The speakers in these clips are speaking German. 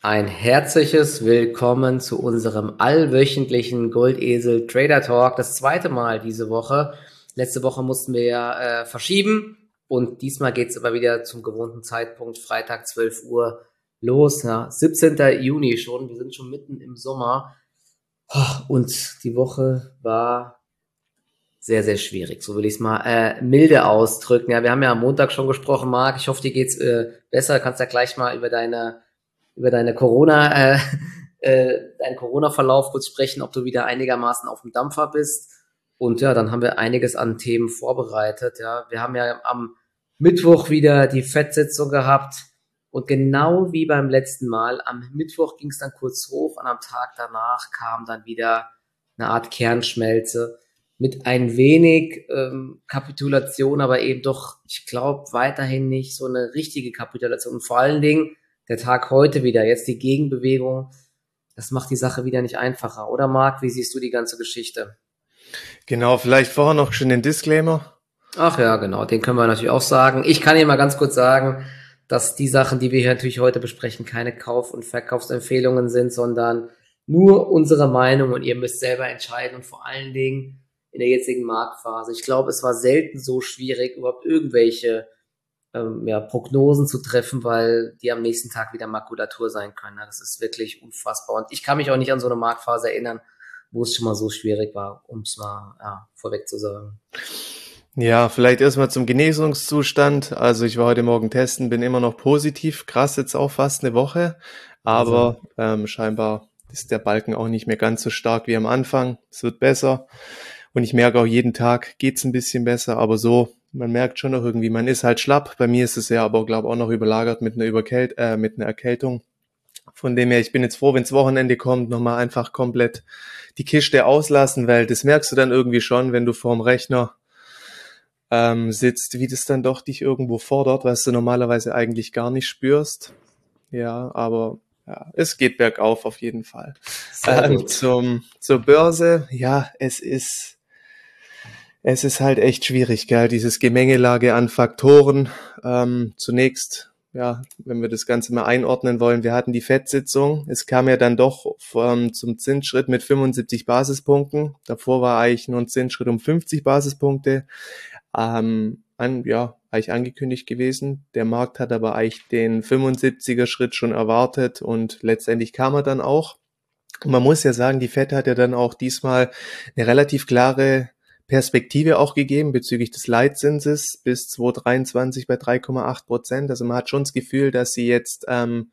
Ein herzliches Willkommen zu unserem allwöchentlichen Goldesel Trader Talk. Das zweite Mal diese Woche. Letzte Woche mussten wir ja verschieben und diesmal geht's aber wieder zum gewohnten Zeitpunkt, Freitag 12 Uhr los. Ja, 17. Juni schon, wir sind schon mitten im Sommer und die Woche war sehr, sehr schwierig. So will ich es mal milde ausdrücken. Ja, wir haben ja am Montag schon gesprochen, Marc. Ich hoffe, dir geht's besser. Du kannst ja gleich mal über deine deinen Corona-Verlauf kurz sprechen, ob du wieder einigermaßen auf dem Dampfer bist. Und ja, dann haben wir einiges an Themen vorbereitet. Ja, wir haben ja am Mittwoch wieder die FED-Sitzung gehabt. Und genau wie beim letzten Mal, am Mittwoch ging es dann kurz hoch und am Tag danach kam dann wieder eine Art Kernschmelze mit ein wenig Kapitulation, aber eben doch, ich glaube, weiterhin nicht so eine richtige Kapitulation. Und vor allen Dingen der Tag heute wieder, jetzt die Gegenbewegung, das macht die Sache wieder nicht einfacher. Oder Marc, wie siehst du die ganze Geschichte? Genau, vielleicht vorher noch schon den Disclaimer. Ach ja, genau, den können wir natürlich auch sagen. Ich kann hier mal ganz kurz sagen, dass die Sachen, die wir hier natürlich heute besprechen, keine Kauf- und Verkaufsempfehlungen sind, sondern nur unsere Meinung und ihr müsst selber entscheiden und vor allen Dingen in der jetzigen Marktphase. Ich glaube, es war selten so schwierig, überhaupt irgendwelche Prognosen zu treffen, weil die am nächsten Tag wieder Makulatur sein können. Das ist wirklich unfassbar. Und ich kann mich auch nicht an so eine Marktphase erinnern, wo es schon mal so schwierig war, um es mal vorweg zu sagen. Ja, vielleicht erstmal zum Genesungszustand. Also ich war heute Morgen testen, bin immer noch positiv. Krass, jetzt auch fast eine Woche. Wahnsinn. Aber scheinbar ist der Balken auch nicht mehr ganz so stark wie am Anfang. Es wird besser. Und ich merke auch jeden Tag geht's ein bisschen besser. Aber so, man merkt schon noch irgendwie, man ist halt schlapp. Bei mir ist es ja aber, glaube ich, auch noch überlagert mit mit einer Erkältung. Von dem her, ich bin jetzt froh, wenns Wochenende kommt, nochmal einfach komplett die Kiste auslassen, weil das merkst du dann irgendwie schon, wenn du vorm Rechner sitzt, wie das dann doch dich irgendwo fordert, was du normalerweise eigentlich gar nicht spürst. Ja, aber ja, es geht bergauf auf jeden Fall. Sehr gut. Zur Börse, ja, es ist halt echt schwierig, gell, dieses Gemengelage an Faktoren. Zunächst, ja, wenn wir das Ganze mal einordnen wollen, wir hatten die FED-Sitzung. Es kam ja dann doch zum Zinsschritt mit 75 Basispunkten. Davor war eigentlich nur ein Zinsschritt um 50 Basispunkte. Eigentlich angekündigt gewesen. Der Markt hat aber eigentlich den 75er Schritt schon erwartet und letztendlich kam er dann auch. Und man muss ja sagen, die FED hat ja dann auch diesmal eine relativ klare Perspektive auch gegeben bezüglich des Leitzinses bis 2023 bei 3,8%. Also man hat schon das Gefühl, dass sie jetzt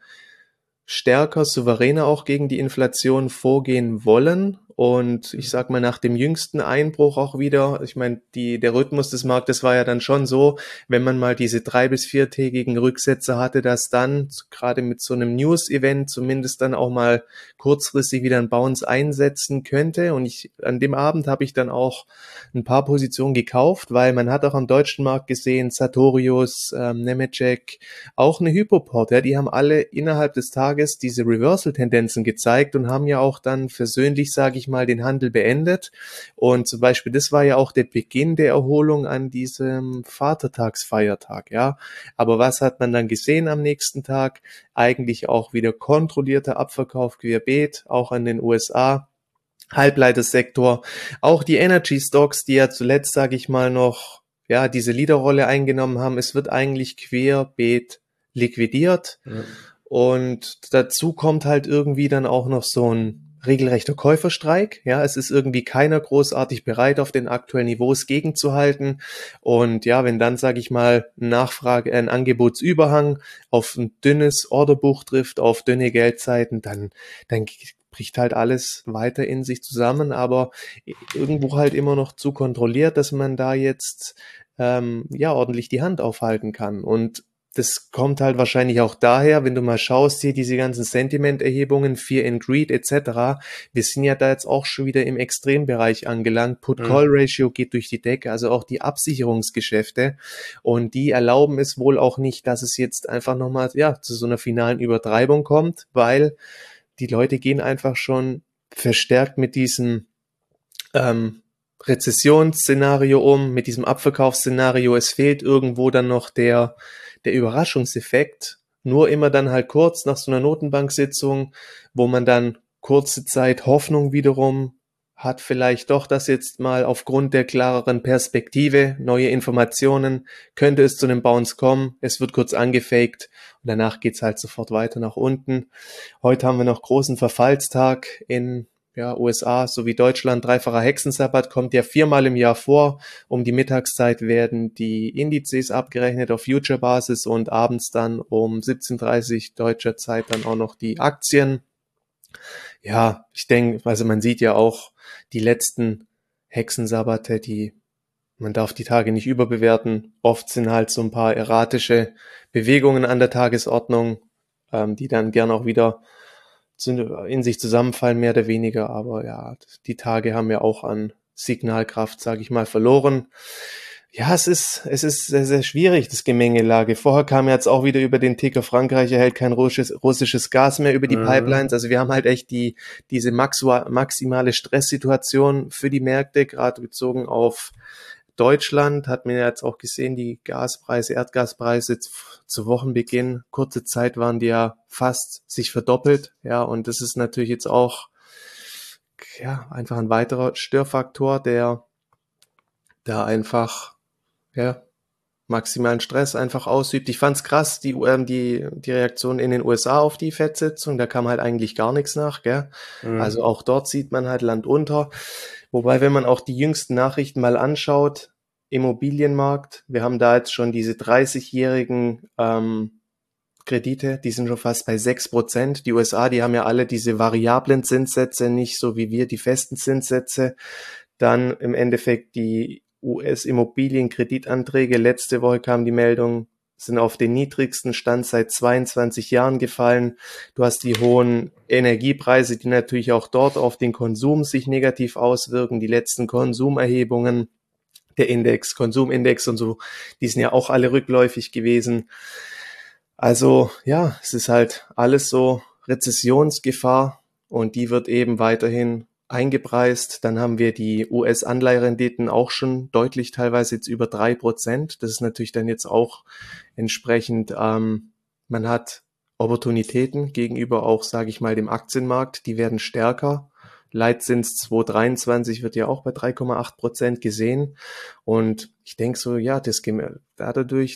stärker, souveräner auch gegen die Inflation vorgehen wollen. Und ich sag mal, nach dem jüngsten Einbruch auch wieder, ich meine, der Rhythmus des Marktes war ja dann schon so, wenn man mal diese 3- bis 4-tägigen Rücksätze hatte, dass dann gerade mit so einem News-Event zumindest dann auch mal kurzfristig wieder ein Bounce einsetzen könnte. Und an dem Abend habe ich dann auch ein paar Positionen gekauft, weil man hat auch am deutschen Markt gesehen, Sartorius, Nemetschek, auch eine Hypoport, ja, die haben alle innerhalb des Tages diese Reversal-Tendenzen gezeigt und haben ja auch dann versöhnlich, sage ich mal, den Handel beendet. Und zum Beispiel, das war ja auch der Beginn der Erholung an diesem Vatertagsfeiertag, ja. Aber was hat man dann gesehen am nächsten Tag? Eigentlich auch wieder kontrollierter Abverkauf querbeet, auch an den USA. Halbleitersektor, auch die Energy Stocks, die ja zuletzt, sage ich mal, noch ja diese Leaderrolle eingenommen haben. Es wird eigentlich querbeet liquidiert Ja. und dazu kommt halt irgendwie dann auch noch so ein regelrechter Käuferstreik. Ja, es ist irgendwie keiner großartig bereit, auf den aktuellen Niveaus gegenzuhalten. Und ja, wenn dann, sage ich mal, ein Angebotsüberhang auf ein dünnes Orderbuch trifft, auf dünne Geldzeiten, dann bricht halt alles weiter in sich zusammen, aber irgendwo halt immer noch zu kontrolliert, dass man da jetzt ordentlich die Hand aufhalten kann. Und das kommt halt wahrscheinlich auch daher, wenn du mal schaust, hier diese ganzen Sentiment-Erhebungen, Fear and Greed etc. Wir sind ja da jetzt auch schon wieder im Extrembereich angelangt. Put-Call-Ratio geht durch die Decke, also auch die Absicherungsgeschäfte. Und die erlauben es wohl auch nicht, dass es jetzt einfach nochmal zu so einer finalen Übertreibung kommt, weil die Leute gehen einfach schon verstärkt mit diesem Rezessionsszenario mit diesem Abverkaufsszenario. Es fehlt irgendwo dann noch der Überraschungseffekt, nur immer dann halt kurz nach so einer Notenbanksitzung, wo man dann kurze Zeit Hoffnung wiederum hat, vielleicht doch, dass jetzt mal aufgrund der klareren Perspektive, neue Informationen, könnte es zu einem Bounce kommen. Es wird kurz angefakt und danach geht's halt sofort weiter nach unten. Heute haben wir noch großen Verfallstag in USA sowie Deutschland. Dreifacher Hexensabbat kommt ja 4-mal im Jahr vor. Um die Mittagszeit werden die Indizes abgerechnet auf Future-Basis und abends dann um 17:30 deutscher Zeit dann auch noch die Aktien. Ja, ich denke, also man sieht ja auch die letzten Hexensabbate, man darf die Tage nicht überbewerten. Oft sind halt so ein paar erratische Bewegungen an der Tagesordnung, die dann gern auch wieder in sich zusammenfallen, mehr oder weniger. Aber ja, die Tage haben ja auch an Signalkraft, sage ich mal, verloren. Ja, es ist sehr, sehr schwierig, das Gemengelage. Vorher kam jetzt auch wieder über den Ticker, Frankreich erhält kein russisches Gas mehr über die Pipelines. Also wir haben halt echt diese maximale Stresssituation für die Märkte, gerade bezogen auf Deutschland. Hat man ja jetzt auch gesehen, die Erdgaspreise zu Wochenbeginn, kurze Zeit waren die ja fast sich verdoppelt. Ja, und das ist natürlich jetzt auch einfach ein weiterer Störfaktor, der da einfach maximalen Stress einfach ausübt. Ich fand's krass, die Reaktion in den USA auf die FED-Sitzung, da kam halt eigentlich gar nichts nach, gell? Also auch dort sieht man halt Land unter. Wobei, wenn man auch die jüngsten Nachrichten mal anschaut, Immobilienmarkt, wir haben da jetzt schon diese 30-jährigen Kredite, die sind schon fast bei 6%. Die USA, die haben ja alle diese variablen Zinssätze, nicht so wie wir die festen Zinssätze. Dann im Endeffekt die US-Immobilienkreditanträge. Letzte Woche kam die Meldung, sind auf den niedrigsten Stand seit 22 Jahren gefallen. Du hast die hohen Energiepreise, die natürlich auch dort auf den Konsum sich negativ auswirken. Die letzten Konsumerhebungen, der Konsumindex und so, die sind ja auch alle rückläufig gewesen. Also ja, es ist halt alles so Rezessionsgefahr und die wird eben weiterhin eingepreist. Dann haben wir die US-Anleiherenditen auch schon deutlich teilweise jetzt über 3%. Das ist natürlich dann jetzt auch entsprechend, man hat Opportunitäten gegenüber auch, sage ich mal, dem Aktienmarkt. Die werden stärker. Leitzins 2023 wird ja auch bei 3,8% gesehen. Und ich denke so, ja, dadurch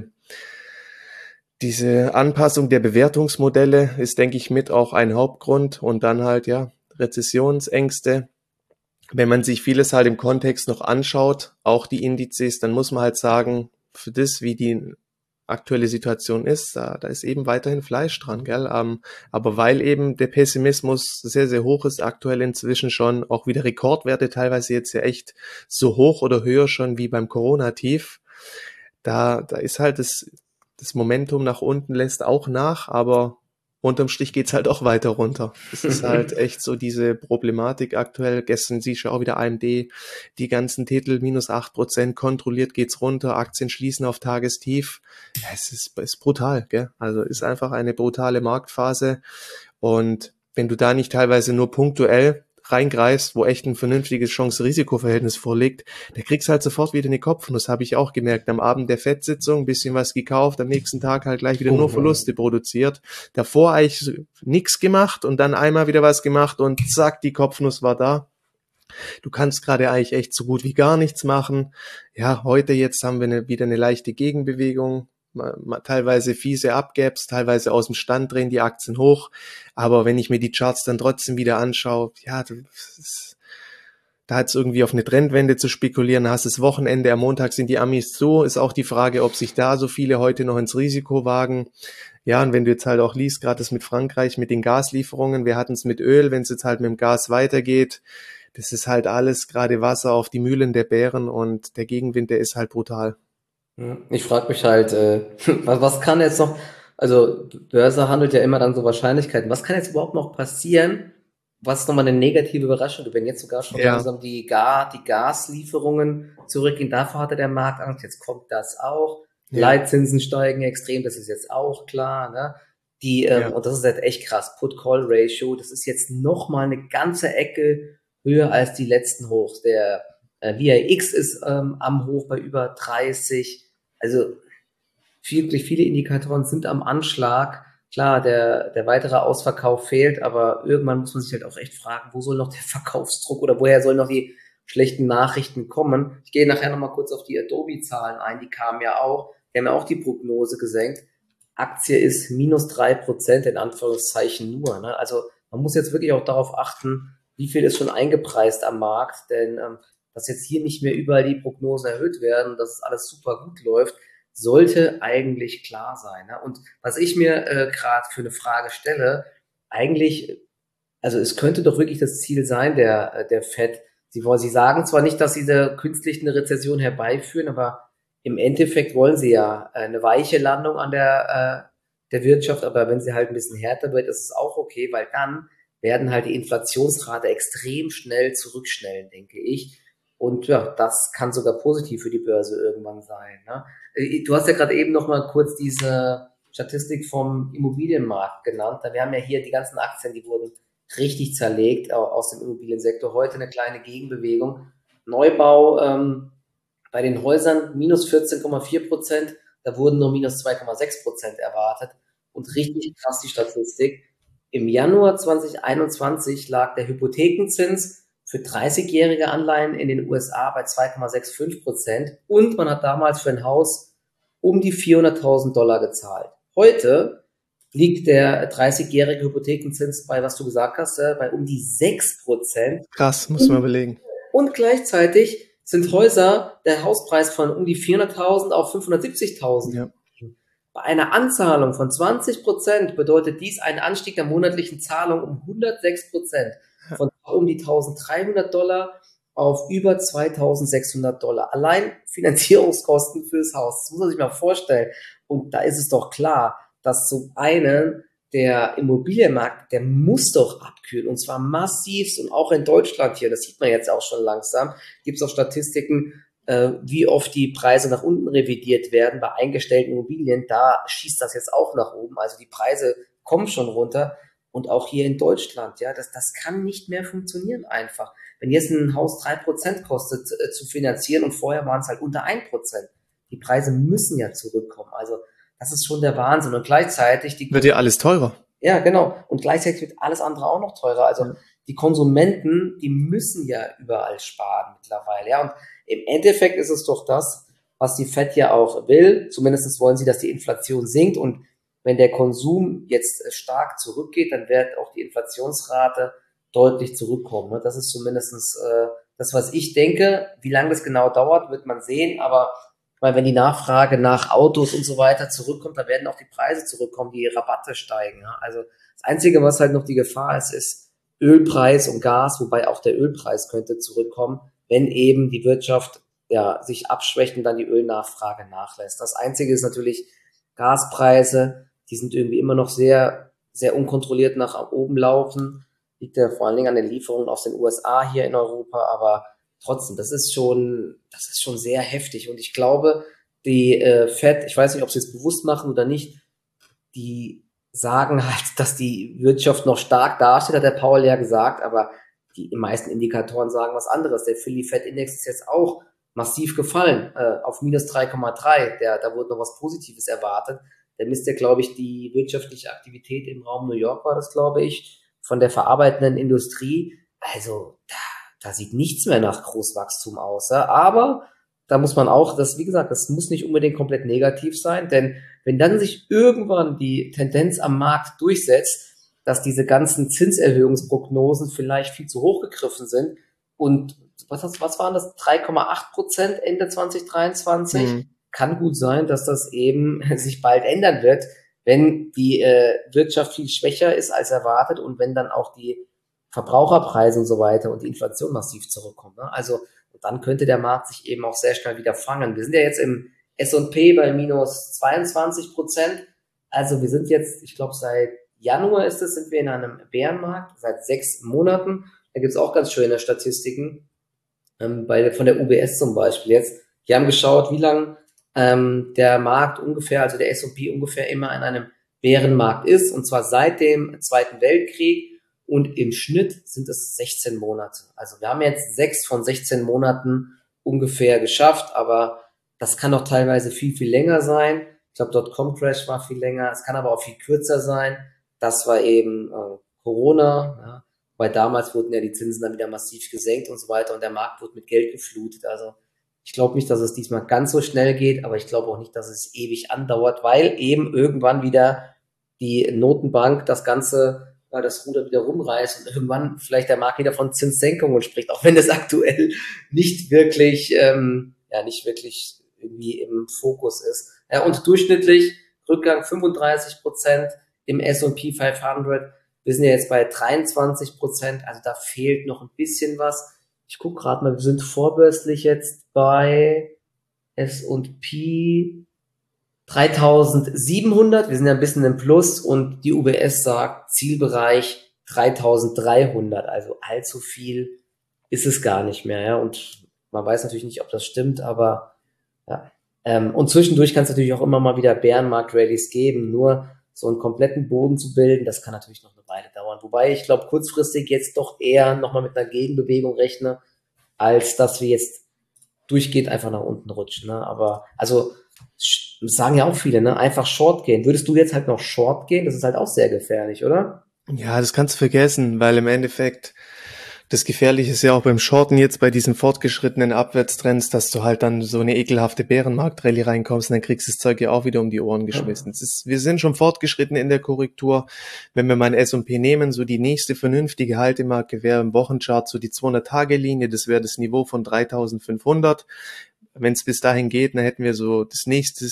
diese Anpassung der Bewertungsmodelle ist, denke ich, mit auch ein Hauptgrund und dann halt, Rezessionsängste. Wenn man sich vieles halt im Kontext noch anschaut, auch die Indizes, dann muss man halt sagen, für das, wie die aktuelle Situation ist, da ist eben weiterhin Fleisch dran, gell? Aber weil eben der Pessimismus sehr, sehr hoch ist, aktuell inzwischen schon auch wieder Rekordwerte, teilweise jetzt ja echt so hoch oder höher schon wie beim Corona-Tief, da ist halt das Momentum nach unten lässt auch nach, aber unterm Strich geht's halt auch weiter runter. Es ist halt echt so diese Problematik aktuell. Gestern siehst du auch wieder AMD, die ganzen Titel minus 8%, kontrolliert geht's runter, Aktien schließen auf Tagestief. Ja, es ist brutal, gell? Also ist einfach eine brutale Marktphase. Und wenn du da nicht teilweise nur punktuell reingreifst, wo echt ein vernünftiges Chance-Risiko-Verhältnis vorliegt, da kriegst du halt sofort wieder eine Kopfnuss, habe ich auch gemerkt. Am Abend der FED-Sitzung ein bisschen was gekauft, am nächsten Tag halt gleich wieder nur Verluste produziert. Davor eigentlich nichts gemacht und dann einmal wieder was gemacht und zack, die Kopfnuss war da. Du kannst gerade eigentlich echt so gut wie gar nichts machen. Ja, heute jetzt haben wir wieder eine leichte Gegenbewegung. Teilweise fiese Upgaps, teilweise aus dem Stand drehen die Aktien hoch. Aber wenn ich mir die Charts dann trotzdem wieder anschaue, ja, da hat es irgendwie auf eine Trendwende zu spekulieren. Da hast das Wochenende, am Montag sind die Amis zu. Ist auch die Frage, ob sich da so viele heute noch ins Risiko wagen. Ja, und wenn du jetzt halt auch liest, gerade das mit Frankreich, mit den Gaslieferungen, wir hatten es mit Öl, wenn es jetzt halt mit dem Gas weitergeht, das ist halt alles gerade Wasser auf die Mühlen der Bären und der Gegenwind, der ist halt brutal. Ich frage mich halt, was kann jetzt noch, also Börse handelt ja immer dann so Wahrscheinlichkeiten, was kann jetzt überhaupt noch passieren, was nochmal eine negative Überraschung gibt, wenn jetzt sogar schon langsam die Gaslieferungen zurückgehen, davor hatte der Markt Angst, jetzt kommt das auch, Leitzinsen steigen extrem, das ist jetzt auch klar, ne? Und das ist halt echt krass, Put-Call-Ratio, das ist jetzt nochmal eine ganze Ecke höher als die letzten Hochs, der VIX ist am Hoch bei über 30. Also wirklich viele Indikatoren sind am Anschlag. Klar, der weitere Ausverkauf fehlt, aber irgendwann muss man sich halt auch echt fragen, wo soll noch der Verkaufsdruck oder woher sollen noch die schlechten Nachrichten kommen? Ich gehe nachher nochmal kurz auf die Adobe-Zahlen ein, die kamen ja auch, die haben ja auch die Prognose gesenkt. Aktie ist -3% in Anführungszeichen nur. Ne? Also man muss jetzt wirklich auch darauf achten, wie viel ist schon eingepreist am Markt, denn dass jetzt hier nicht mehr überall die Prognosen erhöht werden, dass es alles super gut läuft, sollte eigentlich klar sein. Ne? Und was ich mir gerade für eine Frage stelle, eigentlich, also es könnte doch wirklich das Ziel sein, der Fed. Sie sagen zwar nicht, dass sie da künstlich eine Rezession herbeiführen, aber im Endeffekt wollen sie ja eine weiche Landung an der Wirtschaft, aber wenn sie halt ein bisschen härter wird, ist es auch okay, weil dann werden halt die Inflationsrate extrem schnell zurückschnellen, denke ich. Und ja, das kann sogar positiv für die Börse irgendwann sein. Ne? Du hast ja gerade eben noch mal kurz diese Statistik vom Immobilienmarkt genannt. Wir haben ja hier die ganzen Aktien, die wurden richtig zerlegt aus dem Immobiliensektor. Heute eine kleine Gegenbewegung. Neubau bei den Häusern -14,4%, da wurden nur -2,6% erwartet. Und richtig krass die Statistik. Im Januar 2021 lag der Hypothekenzins für 30-jährige Anleihen in den USA bei 2,65% und man hat damals für ein Haus um die $400.000 gezahlt. Heute liegt der 30-jährige Hypothekenzins bei, was du gesagt hast, bei um die 6%. Krass, muss man überlegen. Und gleichzeitig sind Häuser, der Hauspreis von um die 400.000 auf 570.000. Ja. Bei einer Anzahlung von 20% bedeutet dies einen Anstieg der monatlichen Zahlung um 106%. Von um die $1.300 auf über $2.600. Allein Finanzierungskosten fürs Haus. Das muss man sich mal vorstellen. Und da ist es doch klar, dass zum einen der Immobilienmarkt, der muss doch abkühlen. Und zwar massivst und auch in Deutschland hier. Das sieht man jetzt auch schon langsam. Gibt es auch Statistiken, wie oft die Preise nach unten revidiert werden bei eingestellten Immobilien. Da schießt das jetzt auch nach oben. Also die Preise kommen schon runter. Und auch hier in Deutschland, ja, das kann nicht mehr funktionieren einfach. Wenn jetzt ein Haus 3% kostet zu finanzieren und vorher waren es halt unter 1%. Die Preise müssen ja zurückkommen. Also das ist schon der Wahnsinn. Und gleichzeitig wird ja alles teurer. Ja, genau. Und gleichzeitig wird alles andere auch noch teurer. Also die Konsumenten, die müssen ja überall sparen mittlerweile. Ja, und im Endeffekt ist es doch das, was die Fed ja auch will. Zumindest wollen sie, dass die Inflation sinkt. Und wenn der Konsum jetzt stark zurückgeht, dann wird auch die Inflationsrate deutlich zurückkommen. Das ist zumindest das, was ich denke. Wie lange das genau dauert, wird man sehen. Aber weil wenn die Nachfrage nach Autos und so weiter zurückkommt, dann werden auch die Preise zurückkommen, die Rabatte steigen. Also das Einzige, was halt noch die Gefahr ist, ist Ölpreis und Gas, wobei auch der Ölpreis könnte zurückkommen, wenn eben die Wirtschaft ja sich abschwächt und dann die Ölnachfrage nachlässt. Das Einzige ist natürlich Gaspreise, die sind irgendwie immer noch sehr, sehr unkontrolliert nach oben laufen. Liegt ja vor allen Dingen an den Lieferungen aus den USA hier in Europa, aber trotzdem, das ist schon sehr heftig. Und ich glaube, die Fed, ich weiß nicht, ob sie es bewusst machen oder nicht, die sagen halt, dass die Wirtschaft noch stark dasteht, hat der Powell ja gesagt, aber die meisten Indikatoren sagen was anderes. Der Philly Fed Index ist jetzt auch massiv gefallen, auf -3,3. Da wurde noch was Positives erwartet. Der misst ja, glaube ich, die wirtschaftliche Aktivität im Raum New York, war das, glaube ich, von der verarbeitenden Industrie. Also da sieht nichts mehr nach Großwachstum aus. Ja? Aber da muss man auch, wie gesagt, das muss nicht unbedingt komplett negativ sein, denn wenn dann sich irgendwann die Tendenz am Markt durchsetzt, dass diese ganzen Zinserhöhungsprognosen vielleicht viel zu hoch gegriffen sind und was waren das, 3,8% Ende 2023? Kann gut sein, dass das eben sich bald ändern wird, wenn die Wirtschaft viel schwächer ist als erwartet und wenn dann auch die Verbraucherpreise und so weiter und die Inflation massiv zurückkommen. Ne? Also dann könnte der Markt sich eben auch sehr schnell wieder fangen. Wir sind ja jetzt im S&P bei -22%. Also wir sind jetzt, ich glaube seit Januar sind wir in einem Bärenmarkt, seit 6 Monaten. Da gibt es auch ganz schöne Statistiken, von der UBS zum Beispiel jetzt. Die haben geschaut, wie lang der Markt ungefähr, also der S&P ungefähr immer in einem Bärenmarkt ist, und zwar seit dem Zweiten Weltkrieg. Und im Schnitt sind es 16 Monate. Also wir haben jetzt 6 von 16 Monaten ungefähr geschafft, aber das kann auch teilweise viel, viel länger sein. Ich glaube, Dotcom-Crash war viel länger. Es kann aber auch viel kürzer sein. Das war eben Corona. Ja. Weil damals wurden ja die Zinsen dann wieder massiv gesenkt und so weiter und der Markt wurde mit Geld geflutet. Also ich glaube nicht, dass es diesmal ganz so schnell geht, aber ich glaube auch nicht, dass es ewig andauert, weil eben irgendwann wieder die Notenbank das Ganze, das Ruder wieder rumreißt und irgendwann vielleicht der Markt wieder von Zinssenkungen spricht, auch wenn das aktuell nicht wirklich, nicht wirklich irgendwie im Fokus ist. Ja, und durchschnittlich Rückgang 35% im S&P 500. Wir sind ja jetzt bei 23%, also da fehlt noch ein bisschen was. Ich gucke gerade mal, wir sind vorbörslich jetzt bei S&P 3700, wir sind ja ein bisschen im Plus und die UBS sagt Zielbereich 3300, also allzu viel ist es gar nicht mehr, ja, und man weiß natürlich nicht, ob das stimmt, aber ja. Und zwischendurch kann es natürlich auch immer mal wieder Bärenmarkt-Rallies geben, nur so einen kompletten Boden zu bilden, das kann natürlich noch eine Weile dauern. Wobei ich glaube, kurzfristig jetzt doch eher nochmal mit einer Gegenbewegung rechne, als dass wir jetzt durchgehend einfach nach unten rutschen. Ne? Aber also sagen ja auch viele, ne? Einfach Short gehen. Würdest du jetzt halt noch Short gehen? Das ist halt auch sehr gefährlich, oder? Ja, das kannst du vergessen, weil im Endeffekt das Gefährliche ist ja auch beim Shorten jetzt bei diesen fortgeschrittenen Abwärtstrends, dass du halt dann so eine ekelhafte Bärenmarkt-Rallye reinkommst und dann kriegst du das Zeug ja auch wieder um die Ohren geschmissen. Wir sind schon fortgeschritten in der Korrektur. Wenn wir mal ein S&P nehmen, so die nächste vernünftige Haltemarke wäre im Wochenchart so die 200-Tage-Linie, das wäre das Niveau von 3.500. Wenn es bis dahin geht, dann hätten wir so das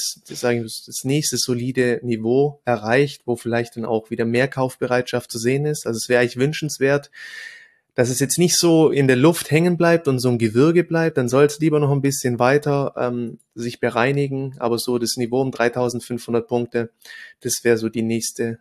nächste solide Niveau erreicht, wo vielleicht dann auch wieder mehr Kaufbereitschaft zu sehen ist. Also es wäre eigentlich wünschenswert, dass es jetzt nicht so in der Luft hängen bleibt und so ein Gewürge bleibt, dann soll es lieber noch ein bisschen weiter sich bereinigen, aber so das Niveau um 3.500 Punkte, das wäre so die nächste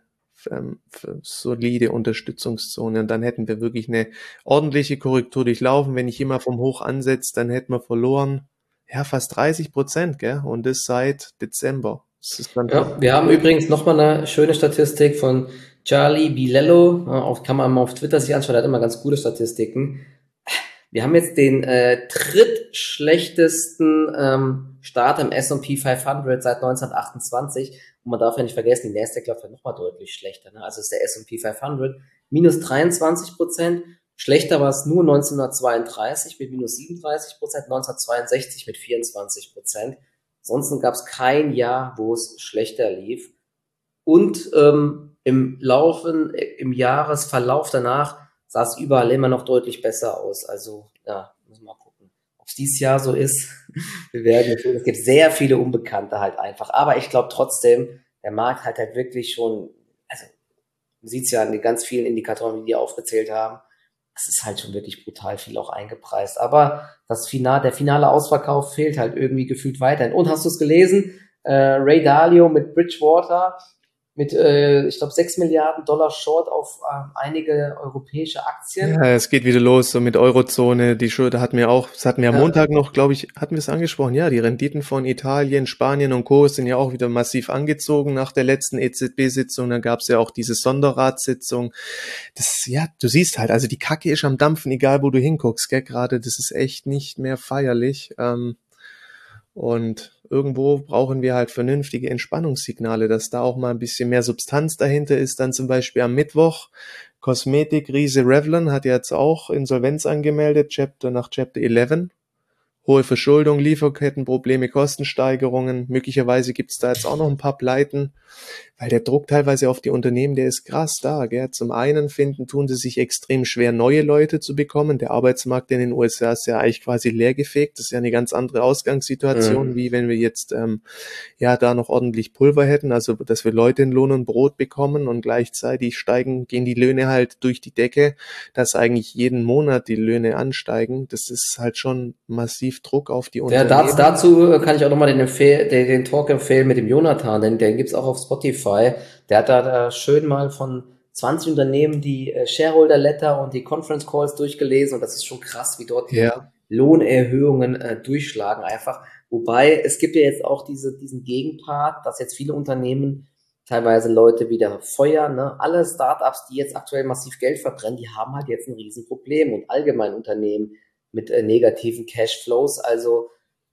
solide Unterstützungszone und dann hätten wir wirklich eine ordentliche Korrektur durchlaufen. Wenn ich immer vom Hoch ansetze, dann hätten wir verloren, ja, fast 30%, gell? Und das seit Dezember. Das ist dann Ja, wir haben übrigens nochmal eine schöne Statistik von Charlie Bilello, kann man mal auf Twitter sich anschauen, der hat immer ganz gute Statistiken. Wir haben jetzt den drittschlechtesten Start im S&P 500 seit 1928 und man darf ja nicht vergessen, die Nasdaq läuft ja nochmal deutlich schlechter. Ne? Also ist der S&P 500 minus 23%, schlechter war es nur 1932 mit minus 37%, 1962 mit 24%. Ansonsten gab es kein Jahr, wo es schlechter lief. Und im Jahresverlauf danach sah es überall immer noch deutlich besser aus. Also, ja, müssen wir mal gucken, ob es dieses Jahr so ist. Wir werden sehen. Es gibt sehr viele Unbekannte halt einfach. Aber ich glaube trotzdem, der Markt hat halt wirklich schon, also man sieht es ja an den ganz vielen Indikatoren, die aufgezählt haben, es ist halt schon wirklich brutal viel auch eingepreist. Aber der finale Ausverkauf fehlt halt irgendwie gefühlt weiterhin. Und hast du es gelesen? Ray Dalio mit Bridgewater mit, ich glaube, 6 Milliarden Dollar Short auf einige europäische Aktien. ja, es geht wieder los, so mit Eurozone, das hatten wir am Montag noch, glaube ich, hatten wir es angesprochen, ja, die Renditen von Italien, Spanien und Co. sind ja auch wieder massiv angezogen nach der letzten EZB-Sitzung, dann gab es ja auch diese Sonderratssitzung. Ja, du siehst halt, also die Kacke ist am Dampfen, egal wo du hinguckst, gell, gerade, das ist echt nicht mehr feierlich, und irgendwo brauchen wir halt vernünftige Entspannungssignale, dass da auch mal ein bisschen mehr Substanz dahinter ist. Dann zum Beispiel am Mittwoch Kosmetikriese Revlon hat jetzt auch Insolvenz angemeldet, nach Chapter 11. Hohe Verschuldung, Lieferkettenprobleme, Kostensteigerungen. Möglicherweise gibt's da jetzt auch noch ein paar Pleiten, weil der Druck teilweise auf die Unternehmen, der ist krass da. Gell? Zum einen tun sie sich extrem schwer, neue Leute zu bekommen. Der Arbeitsmarkt in den USA ist ja eigentlich quasi leergefegt. Das ist ja eine ganz andere Ausgangssituation, wie wenn wir jetzt da noch ordentlich Pulver hätten, also dass wir Leute in Lohn und Brot bekommen und gleichzeitig gehen die Löhne halt durch die Decke, dass eigentlich jeden Monat die Löhne ansteigen. Das ist halt schon massiv Druck auf die Unternehmen. Ja, dazu kann ich auch nochmal den Talk empfehlen mit dem Jonathan, denn den gibt's auch auf Spotify. Der hat da schön mal von 20 Unternehmen die Shareholder Letter und die Conference Calls durchgelesen und das ist schon krass, wie dort die Lohnerhöhungen durchschlagen einfach. Wobei, es gibt ja jetzt auch diesen Gegenpart, dass jetzt viele Unternehmen teilweise Leute wieder feuern. Ne? Alle Startups, die jetzt aktuell massiv Geld verbrennen, die haben halt jetzt ein Riesenproblem und allgemein Unternehmen mit negativen Cashflows. Also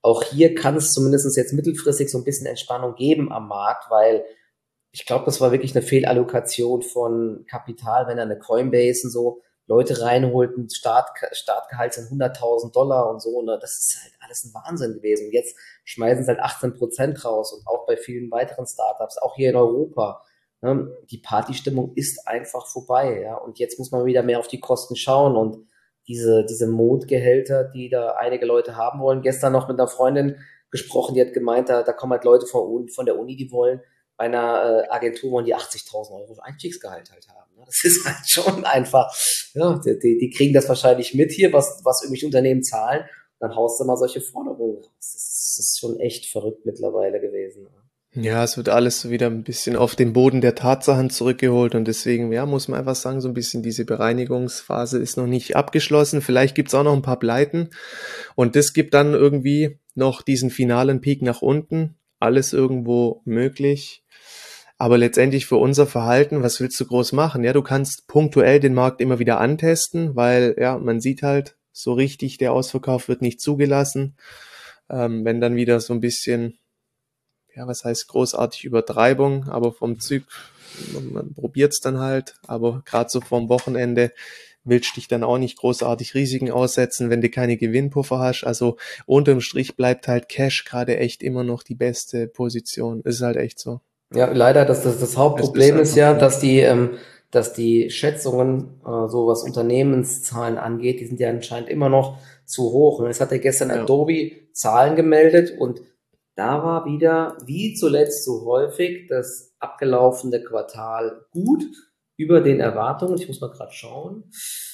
auch hier kann es zumindest jetzt mittelfristig so ein bisschen Entspannung geben am Markt, weil ich glaube, das war wirklich eine Fehlallokation von Kapital, wenn er eine Coinbase und so Leute reinholt, ein Startgehalt sind $100.000 und so, ne? Das ist halt alles ein Wahnsinn gewesen. Und jetzt schmeißen sie halt 18% raus und auch bei vielen weiteren Startups, auch hier in Europa. Ne? Die Partystimmung ist einfach vorbei, ja. Und jetzt muss man wieder mehr auf die Kosten schauen und diese Mondgehälter, die da einige Leute haben wollen. Gestern noch mit einer Freundin gesprochen, die hat gemeint, da kommen halt Leute von der Uni, die wollen bei einer Agentur wollen die 80.000 Euro Einstiegsgehalt halt haben. Das ist halt schon einfach, ja, die kriegen das wahrscheinlich mit hier, was irgendwelche Unternehmen zahlen. Dann haust du mal solche Forderungen raus. Das ist schon echt verrückt mittlerweile gewesen. Ja, es wird alles so wieder ein bisschen auf den Boden der Tatsachen zurückgeholt und deswegen, ja, muss man einfach sagen, so ein bisschen diese Bereinigungsphase ist noch nicht abgeschlossen. Vielleicht gibt's auch noch ein paar Pleiten und das gibt dann irgendwie noch diesen finalen Peak nach unten. Alles irgendwo möglich. Aber letztendlich für unser Verhalten, was willst du groß machen? Ja, du kannst punktuell den Markt immer wieder antesten, weil ja, man sieht halt, so richtig der Ausverkauf wird nicht zugelassen. Wenn dann wieder so ein bisschen, ja, was heißt großartig Übertreibung, aber vom Zug, man probiert's dann halt, aber gerade so vorm Wochenende willst dich dann auch nicht großartig Risiken aussetzen, wenn du keine Gewinnpuffer hast. Also unterm Strich bleibt halt Cash gerade echt immer noch die beste Position. Ist halt echt so. Ja, leider, das Hauptproblem ist ja, dass die Schätzungen, so was Unternehmenszahlen angeht, die sind ja anscheinend immer noch zu hoch. Und jetzt hat ja gestern Adobe Zahlen gemeldet und da war wieder, wie zuletzt so häufig, das abgelaufene Quartal gut über den Erwartungen. Ich muss mal gerade schauen.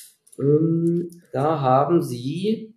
Da haben sie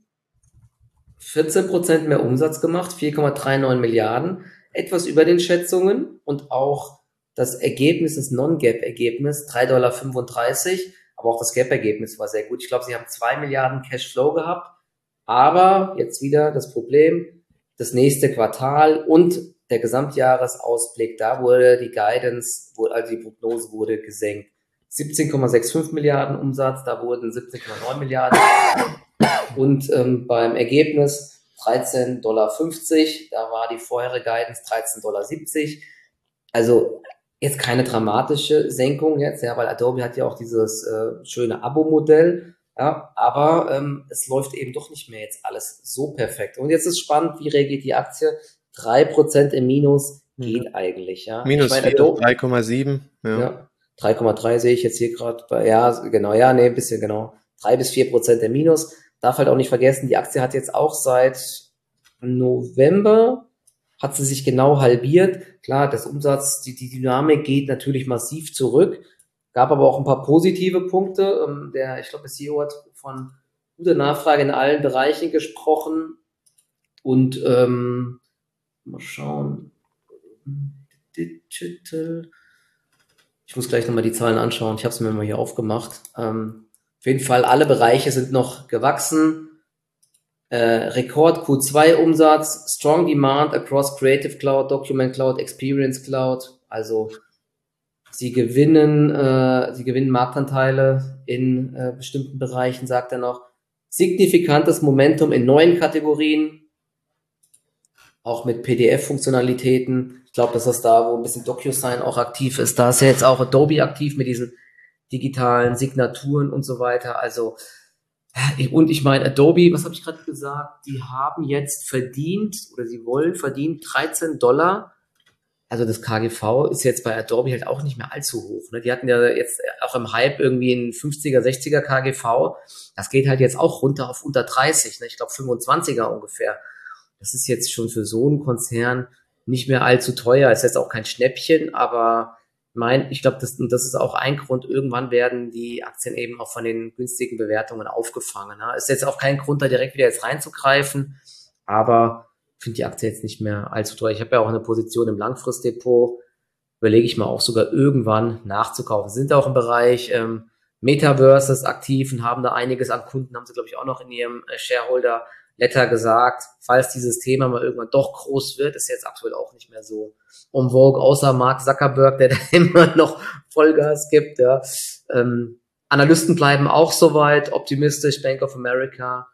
14% mehr Umsatz gemacht, 4,39 Milliarden, etwas über den Schätzungen und auch das Ergebnis, das Non-Gap-Ergebnis, $3,35, aber auch das Gap-Ergebnis war sehr gut. Ich glaube, sie haben 2 Milliarden Cashflow gehabt, aber jetzt wieder das Problem, das nächste Quartal und der Gesamtjahresausblick, da wurde die Guidance, also die Prognose wurde gesenkt. 17,65 Milliarden Umsatz, da wurden 17,9 Milliarden und beim Ergebnis $13,50, da war die vorherige Guidance $13,70. Also jetzt keine dramatische Senkung jetzt, ja, weil Adobe hat ja auch dieses schöne Abo-Modell, ja, aber es läuft eben doch nicht mehr jetzt alles so perfekt. Und jetzt ist spannend, wie reagiert die Aktie? 3% im Minus geht eigentlich, ja. Minus 3,7, ja. 3,3 sehe ich jetzt hier gerade bei, ja, genau, ja, nee, ein bisschen genau. 3-4% im Minus. Darf halt auch nicht vergessen, die Aktie hat jetzt auch seit November hat sie sich genau halbiert. Klar, das Umsatz, die Dynamik geht natürlich massiv zurück. Gab aber auch ein paar positive Punkte. Ich glaube, der CEO hat von guter Nachfrage in allen Bereichen gesprochen. Und mal schauen. Digital. Ich muss gleich nochmal die Zahlen anschauen. Ich habe es mir mal hier aufgemacht. Auf jeden Fall, alle Bereiche sind noch gewachsen. Rekord Q2 Umsatz, Strong Demand across Creative Cloud, Document Cloud, Experience Cloud. Also sie gewinnen Marktanteile in bestimmten Bereichen, sagt er noch. Signifikantes Momentum in neuen Kategorien, auch mit PDF-Funktionalitäten. Ich glaube, dass das da, wo ein bisschen DocuSign auch aktiv ist, da ist ja jetzt auch Adobe aktiv mit diesen digitalen Signaturen und so weiter. Also, und ich meine, Adobe, was habe ich gerade gesagt? Die haben jetzt verdient, oder sie wollen verdienen $13. Also das KGV ist jetzt bei Adobe halt auch nicht mehr allzu hoch. Ne? Die hatten ja jetzt auch im Hype irgendwie ein 50er, 60er KGV. Das geht halt jetzt auch runter auf unter 30. Ne? Ich glaube 25er ungefähr. Das ist jetzt schon für so einen Konzern nicht mehr allzu teuer. Ist jetzt auch kein Schnäppchen, aber ich glaube, das ist auch ein Grund. Irgendwann werden die Aktien eben auch von den günstigen Bewertungen aufgefangen. Ne? Ist jetzt auch kein Grund, da direkt wieder jetzt reinzugreifen, aber ich finde die Aktie jetzt nicht mehr allzu teuer. Ich habe ja auch eine Position im Langfristdepot. Überlege ich mal auch sogar irgendwann nachzukaufen. Sie sind auch im Bereich Metaverses aktiv und haben da einiges an Kunden, haben sie, glaube ich, auch noch in ihrem Shareholder-Letter gesagt. Falls dieses Thema mal irgendwann doch groß wird, ist jetzt aktuell auch nicht mehr so en vogue, außer Mark Zuckerberg, der da immer noch Vollgas gibt. Ja. Analysten bleiben auch soweit optimistisch. Bank of America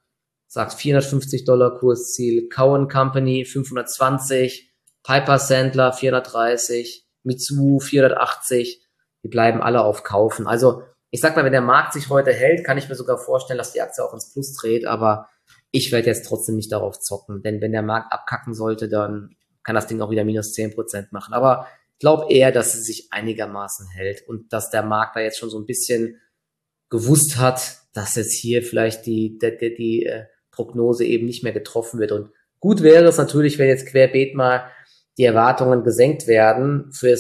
sagt $450 Kursziel, Cowen Company 520, Piper Sandler 430, Mitsubishi 480, die bleiben alle auf Kaufen. Also ich sag mal, wenn der Markt sich heute hält, kann ich mir sogar vorstellen, dass die Aktie auch ins Plus dreht, aber ich werde jetzt trotzdem nicht darauf zocken, denn wenn der Markt abkacken sollte, dann kann das Ding auch wieder minus 10% machen. Aber ich glaube eher, dass es sich einigermaßen hält und dass der Markt da jetzt schon so ein bisschen gewusst hat, dass jetzt hier vielleicht die Prognose eben nicht mehr getroffen wird. Und gut wäre es natürlich, wenn jetzt querbeet mal die Erwartungen gesenkt werden für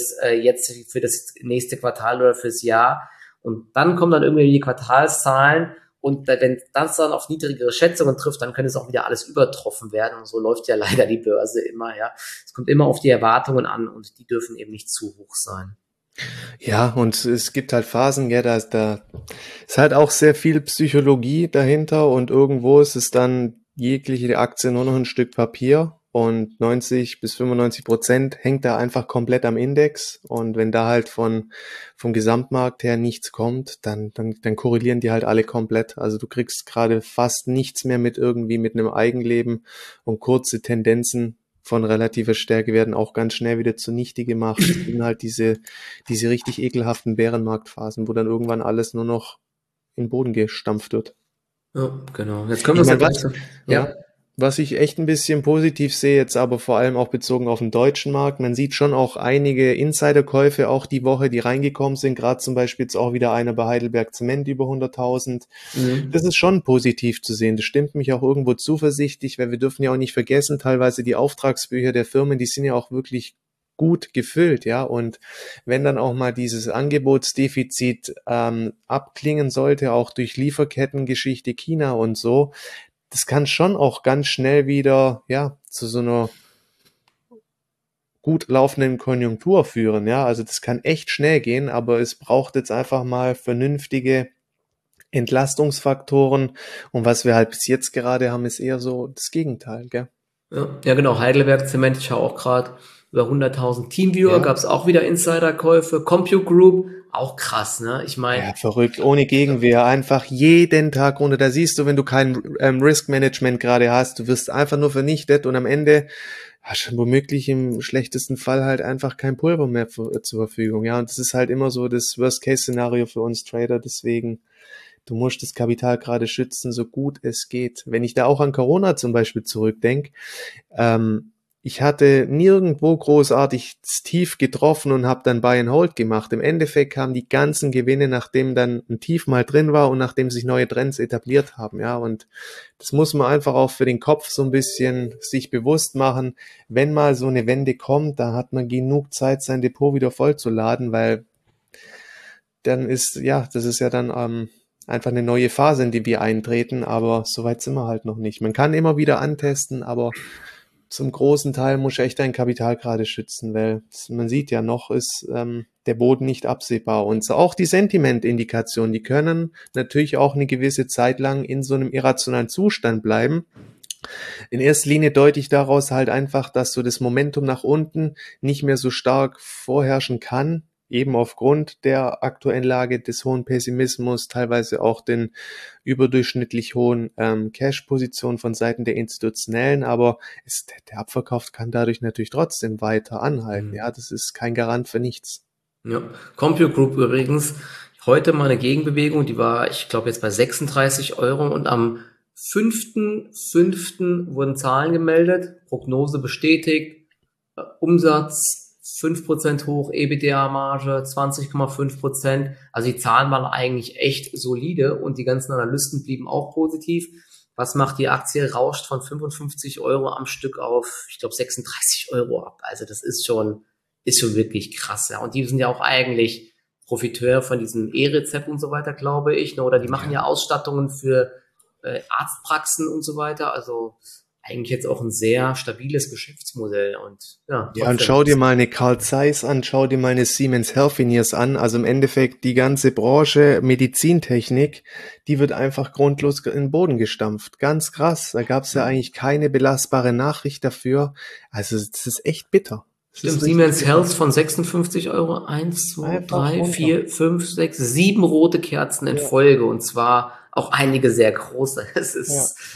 das nächste Quartal oder fürs Jahr. Und dann kommen dann irgendwie die Quartalszahlen und wenn das dann auf niedrigere Schätzungen trifft, dann könnte es auch wieder alles übertroffen werden. Und so läuft ja leider die Börse immer, ja. Es kommt immer auf die Erwartungen an und die dürfen eben nicht zu hoch sein. Ja, und es gibt halt Phasen, ja, da ist halt auch sehr viel Psychologie dahinter und irgendwo ist es dann jegliche Aktie nur noch ein Stück Papier und 90-95% hängt da einfach komplett am Index und wenn da halt vom Gesamtmarkt her nichts kommt, dann korrelieren die halt alle komplett. Also du kriegst gerade fast nichts mehr mit einem Eigenleben und kurze Tendenzen von relativer Stärke werden auch ganz schnell wieder zunichte gemacht. Es sind halt diese richtig ekelhaften Bärenmarktphasen, wo dann irgendwann alles nur noch in den Boden gestampft wird. Ja, genau. Jetzt können wir uns was ich echt ein bisschen positiv sehe, jetzt aber vor allem auch bezogen auf den deutschen Markt, man sieht schon auch einige Insiderkäufe auch die Woche, die reingekommen sind, gerade zum Beispiel jetzt auch wieder einer bei Heidelberg Zement über 100.000. Das ist schon positiv zu sehen, das stimmt mich auch irgendwo zuversichtlich, weil wir dürfen ja auch nicht vergessen, teilweise die Auftragsbücher der Firmen, die sind ja auch wirklich gut gefüllt, ja, und wenn dann auch mal dieses Angebotsdefizit abklingen sollte, auch durch Lieferkettengeschichte China und so, das kann schon auch ganz schnell wieder, ja, zu so einer gut laufenden Konjunktur führen, ja, also das kann echt schnell gehen, aber es braucht jetzt einfach mal vernünftige Entlastungsfaktoren und was wir halt bis jetzt gerade haben, ist eher so das Gegenteil, gell? Ja, genau, Heidelberg Zement, ich schaue auch gerade über 100.000 Teamviewer, gab es auch wieder Insiderkäufe, Compute Group, auch krass, ne? Ich meine, ja, verrückt, ohne Gegenwehr, einfach jeden Tag runter. Da siehst du, wenn du kein Risk Management gerade hast, du wirst einfach nur vernichtet und am Ende hast du womöglich im schlechtesten Fall halt einfach kein Pulver mehr zur Verfügung. Ja, und das ist halt immer so das Worst-Case-Szenario für uns Trader. Deswegen, du musst das Kapital gerade schützen, so gut es geht. Wenn ich da auch an Corona zum Beispiel zurückdenke, ich hatte nirgendwo großartig tief getroffen und habe dann Buy and Hold gemacht. Im Endeffekt kamen die ganzen Gewinne, nachdem dann ein Tief mal drin war und nachdem sich neue Trends etabliert haben. Ja, und das muss man einfach auch für den Kopf so ein bisschen sich bewusst machen. Wenn mal so eine Wende kommt, da hat man genug Zeit, sein Depot wieder vollzuladen, weil dann ist, das ist ja dann einfach eine neue Phase, in die wir eintreten, aber so weit sind wir halt noch nicht. Man kann immer wieder antesten, aber zum großen Teil muss echt dein Kapital gerade schützen, weil man sieht ja noch, ist der Boden nicht absehbar. Und so auch die Sentimentindikationen, die können natürlich auch eine gewisse Zeit lang in so einem irrationalen Zustand bleiben. In erster Linie deute ich daraus halt einfach, dass so das Momentum nach unten nicht mehr so stark vorherrschen kann, eben aufgrund der aktuellen Lage des hohen Pessimismus, teilweise auch den überdurchschnittlich hohen Cash-Positionen von Seiten der Institutionellen, aber der Abverkauf kann dadurch natürlich trotzdem weiter anhalten. Ja, das ist kein Garant für nichts. Ja, Compute Group übrigens, heute mal eine Gegenbewegung, die war, ich glaube, jetzt bei 36 Euro und am 5.5. wurden Zahlen gemeldet, Prognose bestätigt, Umsatz 5% hoch, EBITDA-Marge 20,5%. Also die Zahlen waren eigentlich echt solide und die ganzen Analysten blieben auch positiv. Was macht die Aktie? Rauscht von 55 Euro am Stück auf, ich glaube, 36 Euro ab. Also das ist schon wirklich krass. Ja. Und die sind ja auch eigentlich Profiteur von diesem E-Rezept und so weiter, glaube ich. Ne? Oder die machen ja Ausstattungen für Arztpraxen und so weiter. Also eigentlich jetzt auch ein sehr stabiles Geschäftsmodell und ja, und schau dir mal eine Carl Zeiss an, schau dir mal eine Siemens Healthineers an, also im Endeffekt die ganze Branche Medizintechnik, die wird einfach grundlos in den Boden gestampft, ganz krass, da gab's ja eigentlich keine belastbare Nachricht dafür, also das ist echt bitter. Stimmt, Siemens Health von 56 Euro, 1, 2, 3, 4, 5, 6, 7 rote Kerzen in Folge und zwar auch einige sehr große, es ist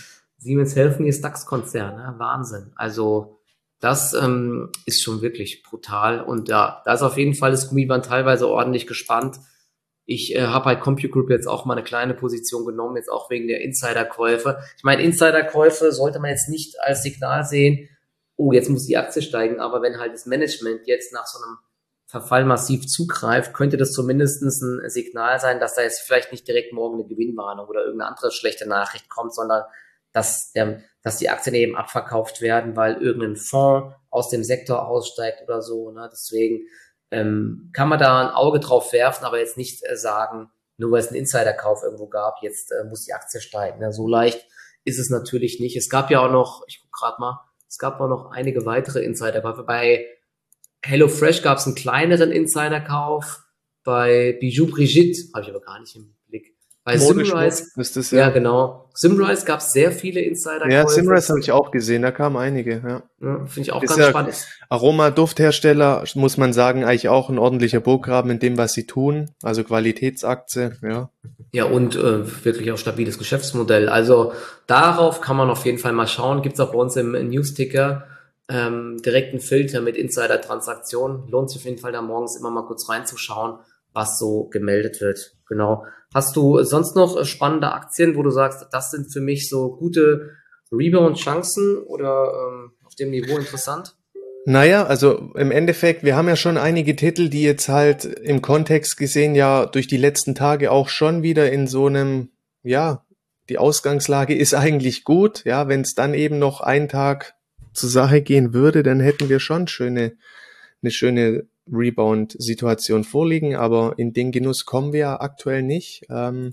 Siemens Healthineers ist DAX-Konzern, ne? Wahnsinn. Also das ist schon wirklich brutal. Und ja, da ist auf jeden Fall das Gummiband teilweise ordentlich gespannt. Ich habe bei CompuGroup jetzt auch mal eine kleine Position genommen, jetzt auch wegen der Insiderkäufe. Ich meine, Insiderkäufe sollte man jetzt nicht als Signal sehen, oh, jetzt muss die Aktie steigen, aber wenn halt das Management jetzt nach so einem Verfall massiv zugreift, könnte das zumindest ein Signal sein, dass da jetzt vielleicht nicht direkt morgen eine Gewinnwarnung oder irgendeine andere schlechte Nachricht kommt, sondern dass die Aktien eben abverkauft werden, weil irgendein Fonds aus dem Sektor aussteigt oder so. Ne? Deswegen kann man da ein Auge drauf werfen, aber jetzt nicht sagen, nur weil es einen Insiderkauf irgendwo gab, jetzt muss die Aktie steigen. Ne? So leicht ist es natürlich nicht. Es gab ja auch noch, ich gucke gerade mal, es gab auch noch einige weitere Insiderkäufe. Bei HelloFresh gab es einen kleineren Insiderkauf. Bei Bijou Brigitte, habe ich aber gar nicht im Blick. Bei Symrise, ist das ja genau. Symrise gab es sehr viele Insiderkäufe. Ja, Symrise habe ich auch gesehen, da kamen einige. Ja. Finde ich auch ist ganz spannend. Aroma-Dufthersteller, muss man sagen, eigentlich auch ein ordentlicher Burggraben in dem, was sie tun. Also Qualitätsaktie, ja. Ja, und wirklich auch stabiles Geschäftsmodell. Also darauf kann man auf jeden Fall mal schauen. Gibt's auch bei uns im News-Ticker direkt einen Filter mit Insider-Transaktionen. Lohnt sich auf jeden Fall da morgens immer mal kurz reinzuschauen, was so gemeldet wird. Genau. Hast du sonst noch spannende Aktien, wo du sagst, das sind für mich so gute Rebound-Chancen oder auf dem Niveau interessant? Naja, also im Endeffekt, wir haben ja schon einige Titel, die jetzt halt im Kontext gesehen ja durch die letzten Tage auch schon wieder in so einem, ja, die Ausgangslage ist eigentlich gut, ja, wenn es dann eben noch einen Tag zur Sache gehen würde, dann hätten wir schon eine schöne Rebound-Situation vorliegen, aber in den Genuss kommen wir ja aktuell nicht.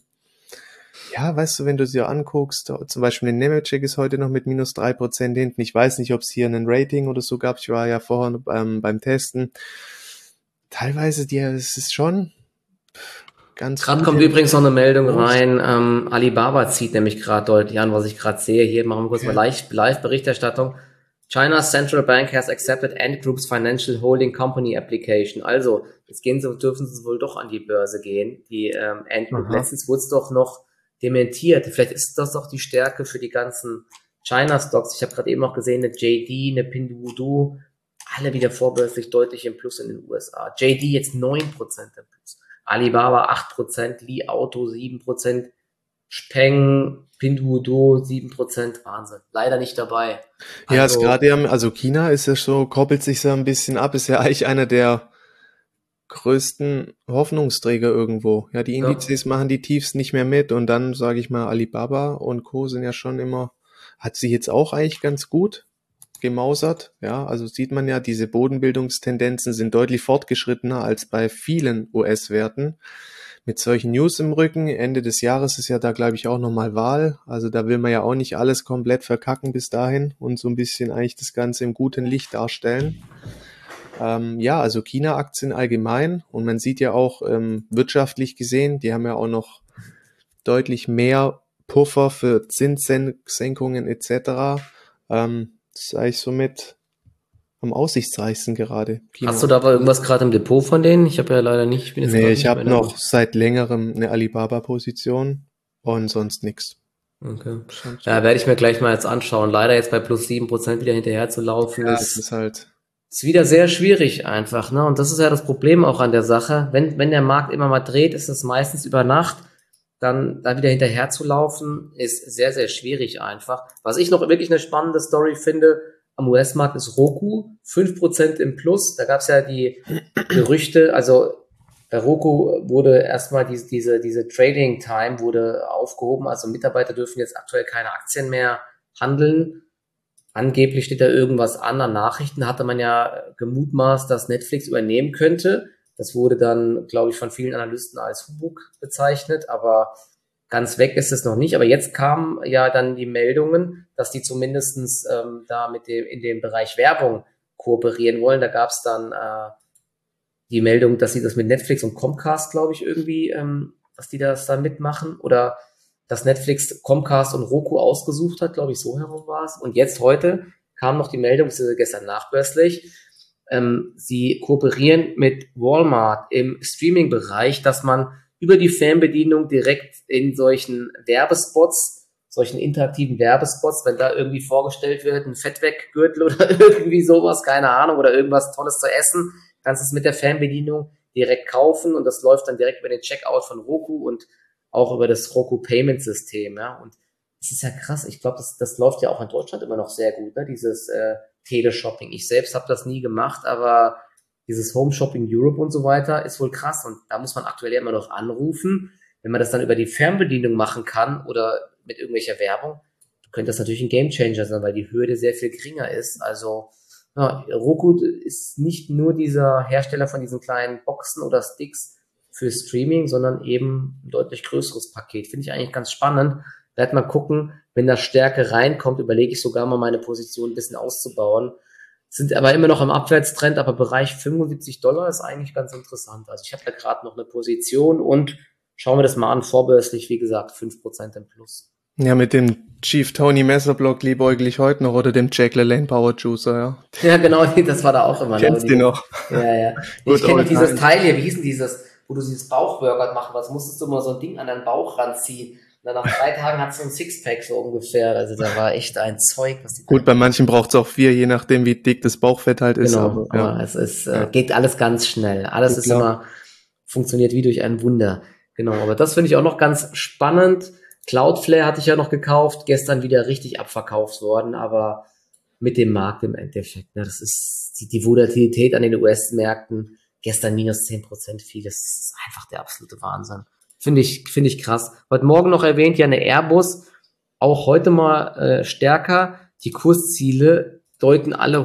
Ja, weißt du, wenn du dir anguckst, zum Beispiel den Nemetschek ist heute noch mit minus 3% hinten. Ich weiß nicht, ob es hier ein Rating oder so gab. Ich war ja vorher beim Testen. Teilweise, es ist schon ganz Gerade kommt übrigens noch eine Meldung rein. Alibaba zieht nämlich gerade deutlich an, was ich gerade sehe. Hier machen wir kurz mal Live-Berichterstattung. China's Central Bank has accepted Ant Group's Financial Holding Company Application. Also, jetzt dürfen sie wohl doch an die Börse gehen, die Ant Group. Letztens wurde es doch noch dementiert. Vielleicht ist das doch die Stärke für die ganzen China-Stocks. Ich habe gerade eben noch gesehen, eine JD, eine Pinduoduo, alle wieder vorbörslich deutlich im Plus in den USA. JD jetzt 9% im Plus. Alibaba 8%, Li Auto 7%, Speng, Pinduoduo 7%, Wahnsinn. Leider nicht dabei. Ja, also, also China ist ja so, koppelt sich so ein bisschen ab, ist ja eigentlich einer der größten Hoffnungsträger irgendwo. Ja, die Indizes machen die Tiefs nicht mehr mit und dann, sage ich mal, Alibaba und Co. sind ja schon immer, hat sie jetzt auch eigentlich ganz gut gemausert. Ja, also sieht man ja, diese Bodenbildungstendenzen sind deutlich fortgeschrittener als bei vielen US-Werten. Mit solchen News im Rücken, Ende des Jahres ist ja da, glaube ich, auch nochmal Wahl. Also da will man ja auch nicht alles komplett verkacken bis dahin und so ein bisschen eigentlich das Ganze im guten Licht darstellen. Ja, also China-Aktien allgemein und man sieht ja auch wirtschaftlich gesehen, die haben ja auch noch deutlich mehr Puffer für Zinssenkungen etc. Das ist eigentlich somit am aussichtsreichsten gerade. China. Hast du da aber irgendwas gerade im Depot von denen? Ich habe ja leider nicht. Ich habe noch seit längerem eine Alibaba-Position und sonst nichts. Okay. Ja, werde ich mir gleich mal jetzt anschauen. Leider jetzt bei plus 7% wieder hinterher zu laufen ist halt... Ist wieder sehr schwierig einfach, ne? Und das ist ja das Problem auch an der Sache. Wenn der Markt immer mal dreht, ist es meistens über Nacht. Dann da wieder hinterher zu laufen, ist sehr, sehr schwierig einfach. Was ich noch wirklich eine spannende Story finde, am US-Markt ist Roku, 5% im Plus. Da gab es ja die Gerüchte, also bei Roku wurde erstmal diese Trading Time wurde aufgehoben, also Mitarbeiter dürfen jetzt aktuell keine Aktien mehr handeln. Angeblich steht da irgendwas an Nachrichten, hatte man ja gemutmaßt, dass Netflix übernehmen könnte. Das wurde dann, glaube ich, von vielen Analysten als Humbug bezeichnet, aber ganz weg ist es noch nicht. Aber jetzt kamen ja dann die Meldungen, dass die zumindestens da in dem Bereich Werbung kooperieren wollen. Da gab es dann die Meldung, dass sie das mit Netflix und Comcast, glaube ich, irgendwie, dass die das dann mitmachen oder dass Netflix Comcast und Roku ausgesucht hat, glaube ich, so herum war es. Und jetzt heute kam noch die Meldung, das ist gestern nachbörslich, sie kooperieren mit Walmart im Streaming-Bereich, dass man über die Fernbedienung direkt in solchen Werbespots solchen interaktiven Werbespots, wenn da irgendwie vorgestellt wird, ein Fettweggürtel oder irgendwie sowas, keine Ahnung, oder irgendwas Tolles zu essen, kannst du es mit der Fernbedienung direkt kaufen und das läuft dann direkt über den Checkout von Roku und auch über das Roku Payment System, ja, und das ist ja krass. Ich glaube, das läuft ja auch in Deutschland immer noch sehr gut, ne? Dieses Teleshopping. Ich selbst habe das nie gemacht, aber dieses Home Shopping Europe und so weiter ist wohl krass. Und da muss man aktuell ja immer noch anrufen. Wenn man das dann über die Fernbedienung machen kann oder mit irgendwelcher Werbung, könnte das natürlich ein Gamechanger sein, weil die Hürde sehr viel geringer ist. Also ja, Roku ist nicht nur dieser Hersteller von diesen kleinen Boxen oder Sticks für Streaming, sondern eben ein deutlich größeres Paket. Finde ich eigentlich ganz spannend. Werd mal gucken, wenn da Stärke reinkommt, überlege ich sogar mal meine Position ein bisschen auszubauen. Sind aber immer noch im Abwärtstrend, aber Bereich $75 ist eigentlich ganz interessant. Also ich habe da gerade noch eine Position und schauen wir das mal an, vorbörslich, wie gesagt, 5% im Plus. Ja, mit dem Chief Tony Messerblock liebäugle ich heute noch oder dem Jack LaLanne Power Juicer, ja. Ja, genau, das war da auch immer. Kennst du noch? Ja. Ich kenne dieses Teil hier, wie hieß denn dieses, wo du dieses Bauchworkout machen, was musstest du mal so ein Ding an deinen Bauch ranziehen? Und dann nach 3 Tagen hat es so ein Sixpack so ungefähr. Also da war echt ein Zeug. Was die Gut, bei manchen braucht es auch 4, je nachdem, wie dick das Bauchfett halt ist. Genau, aber es ist, geht alles ganz schnell. Alles ist immer, funktioniert wie durch ein Wunder. Genau, aber das finde ich auch noch ganz spannend. Cloudflare hatte ich ja noch gekauft, gestern wieder richtig abverkauft worden, aber mit dem Markt im Endeffekt. Ne, das ist die Volatilität an den US-Märkten. Gestern minus 10% fiel. Das ist einfach der absolute Wahnsinn. Finde ich krass. Heute Morgen noch erwähnt, ja eine Airbus, auch heute mal stärker. Die Kursziele deuten alle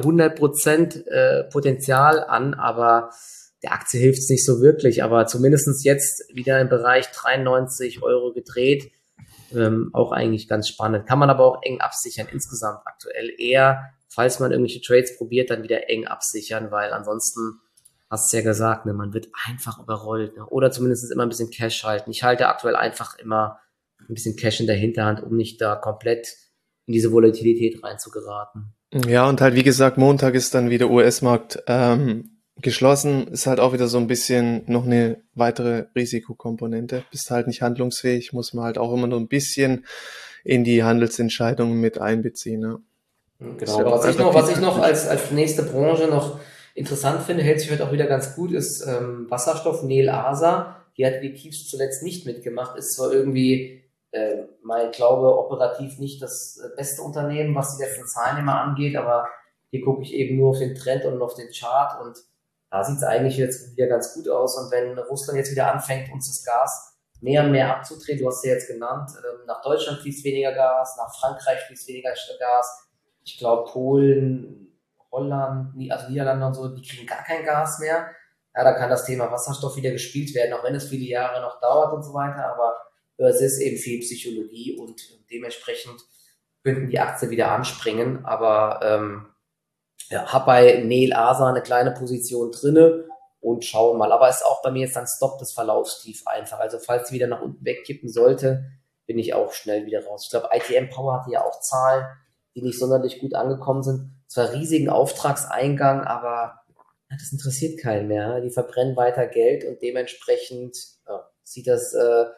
100% Potenzial an, aber der Aktie hilft es nicht so wirklich. Aber zumindestens jetzt wieder im Bereich 93 € gedreht. Auch eigentlich ganz spannend. Kann man aber auch eng absichern. Insgesamt aktuell eher, falls man irgendwelche Trades probiert, dann wieder eng absichern, weil ansonsten hast du ja gesagt, ne, man wird einfach überrollt, ne? Oder zumindest immer ein bisschen Cash halten. Ich halte aktuell einfach immer ein bisschen Cash in der Hinterhand, um nicht da komplett in diese Volatilität reinzugeraten. Ja, und halt wie gesagt, Montag ist dann wieder US-Markt geschlossen. Ist halt auch wieder so ein bisschen noch eine weitere Risikokomponente. Bist halt nicht handlungsfähig, muss man halt auch immer nur ein bisschen in die Handelsentscheidungen mit einbeziehen. Ne? Genau, was ich noch als nächste Branche noch interessant finde, hält sich heute auch wieder ganz gut, ist Wasserstoff. Nel Asa, die hat die Tiefs zuletzt nicht mitgemacht, ist zwar irgendwie, ich glaube, operativ nicht das beste Unternehmen, was die letzten Zahlen immer angeht, aber hier gucke ich eben nur auf den Trend und auf den Chart und da sieht es eigentlich jetzt wieder ganz gut aus und wenn Russland jetzt wieder anfängt, uns das Gas mehr und mehr abzudrehen, du hast ja jetzt genannt, nach Deutschland fließt weniger Gas, nach Frankreich fließt weniger Gas, ich glaube Polen, Holland, also Niederlande und so, die kriegen gar kein Gas mehr. Ja, da kann das Thema Wasserstoff wieder gespielt werden, auch wenn es viele Jahre noch dauert und so weiter, aber es ist eben viel Psychologie und dementsprechend könnten die Aktien wieder anspringen, aber habe bei Nel Asa eine kleine Position drinne und schauen mal, aber ist auch bei mir jetzt ein Stop des Verlaufstief einfach, also falls sie wieder nach unten wegkippen sollte, bin ich auch schnell wieder raus. Ich glaube, ITM Power hatte ja auch Zahlen, die nicht sonderlich gut angekommen sind. Zwar riesigen Auftragseingang, aber das interessiert keinen mehr. Die verbrennen weiter Geld und dementsprechend sieht es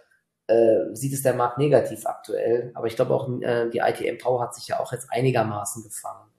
der Markt negativ aktuell. Aber ich glaube auch, die ITM Power hat sich ja auch jetzt einigermaßen gefangen.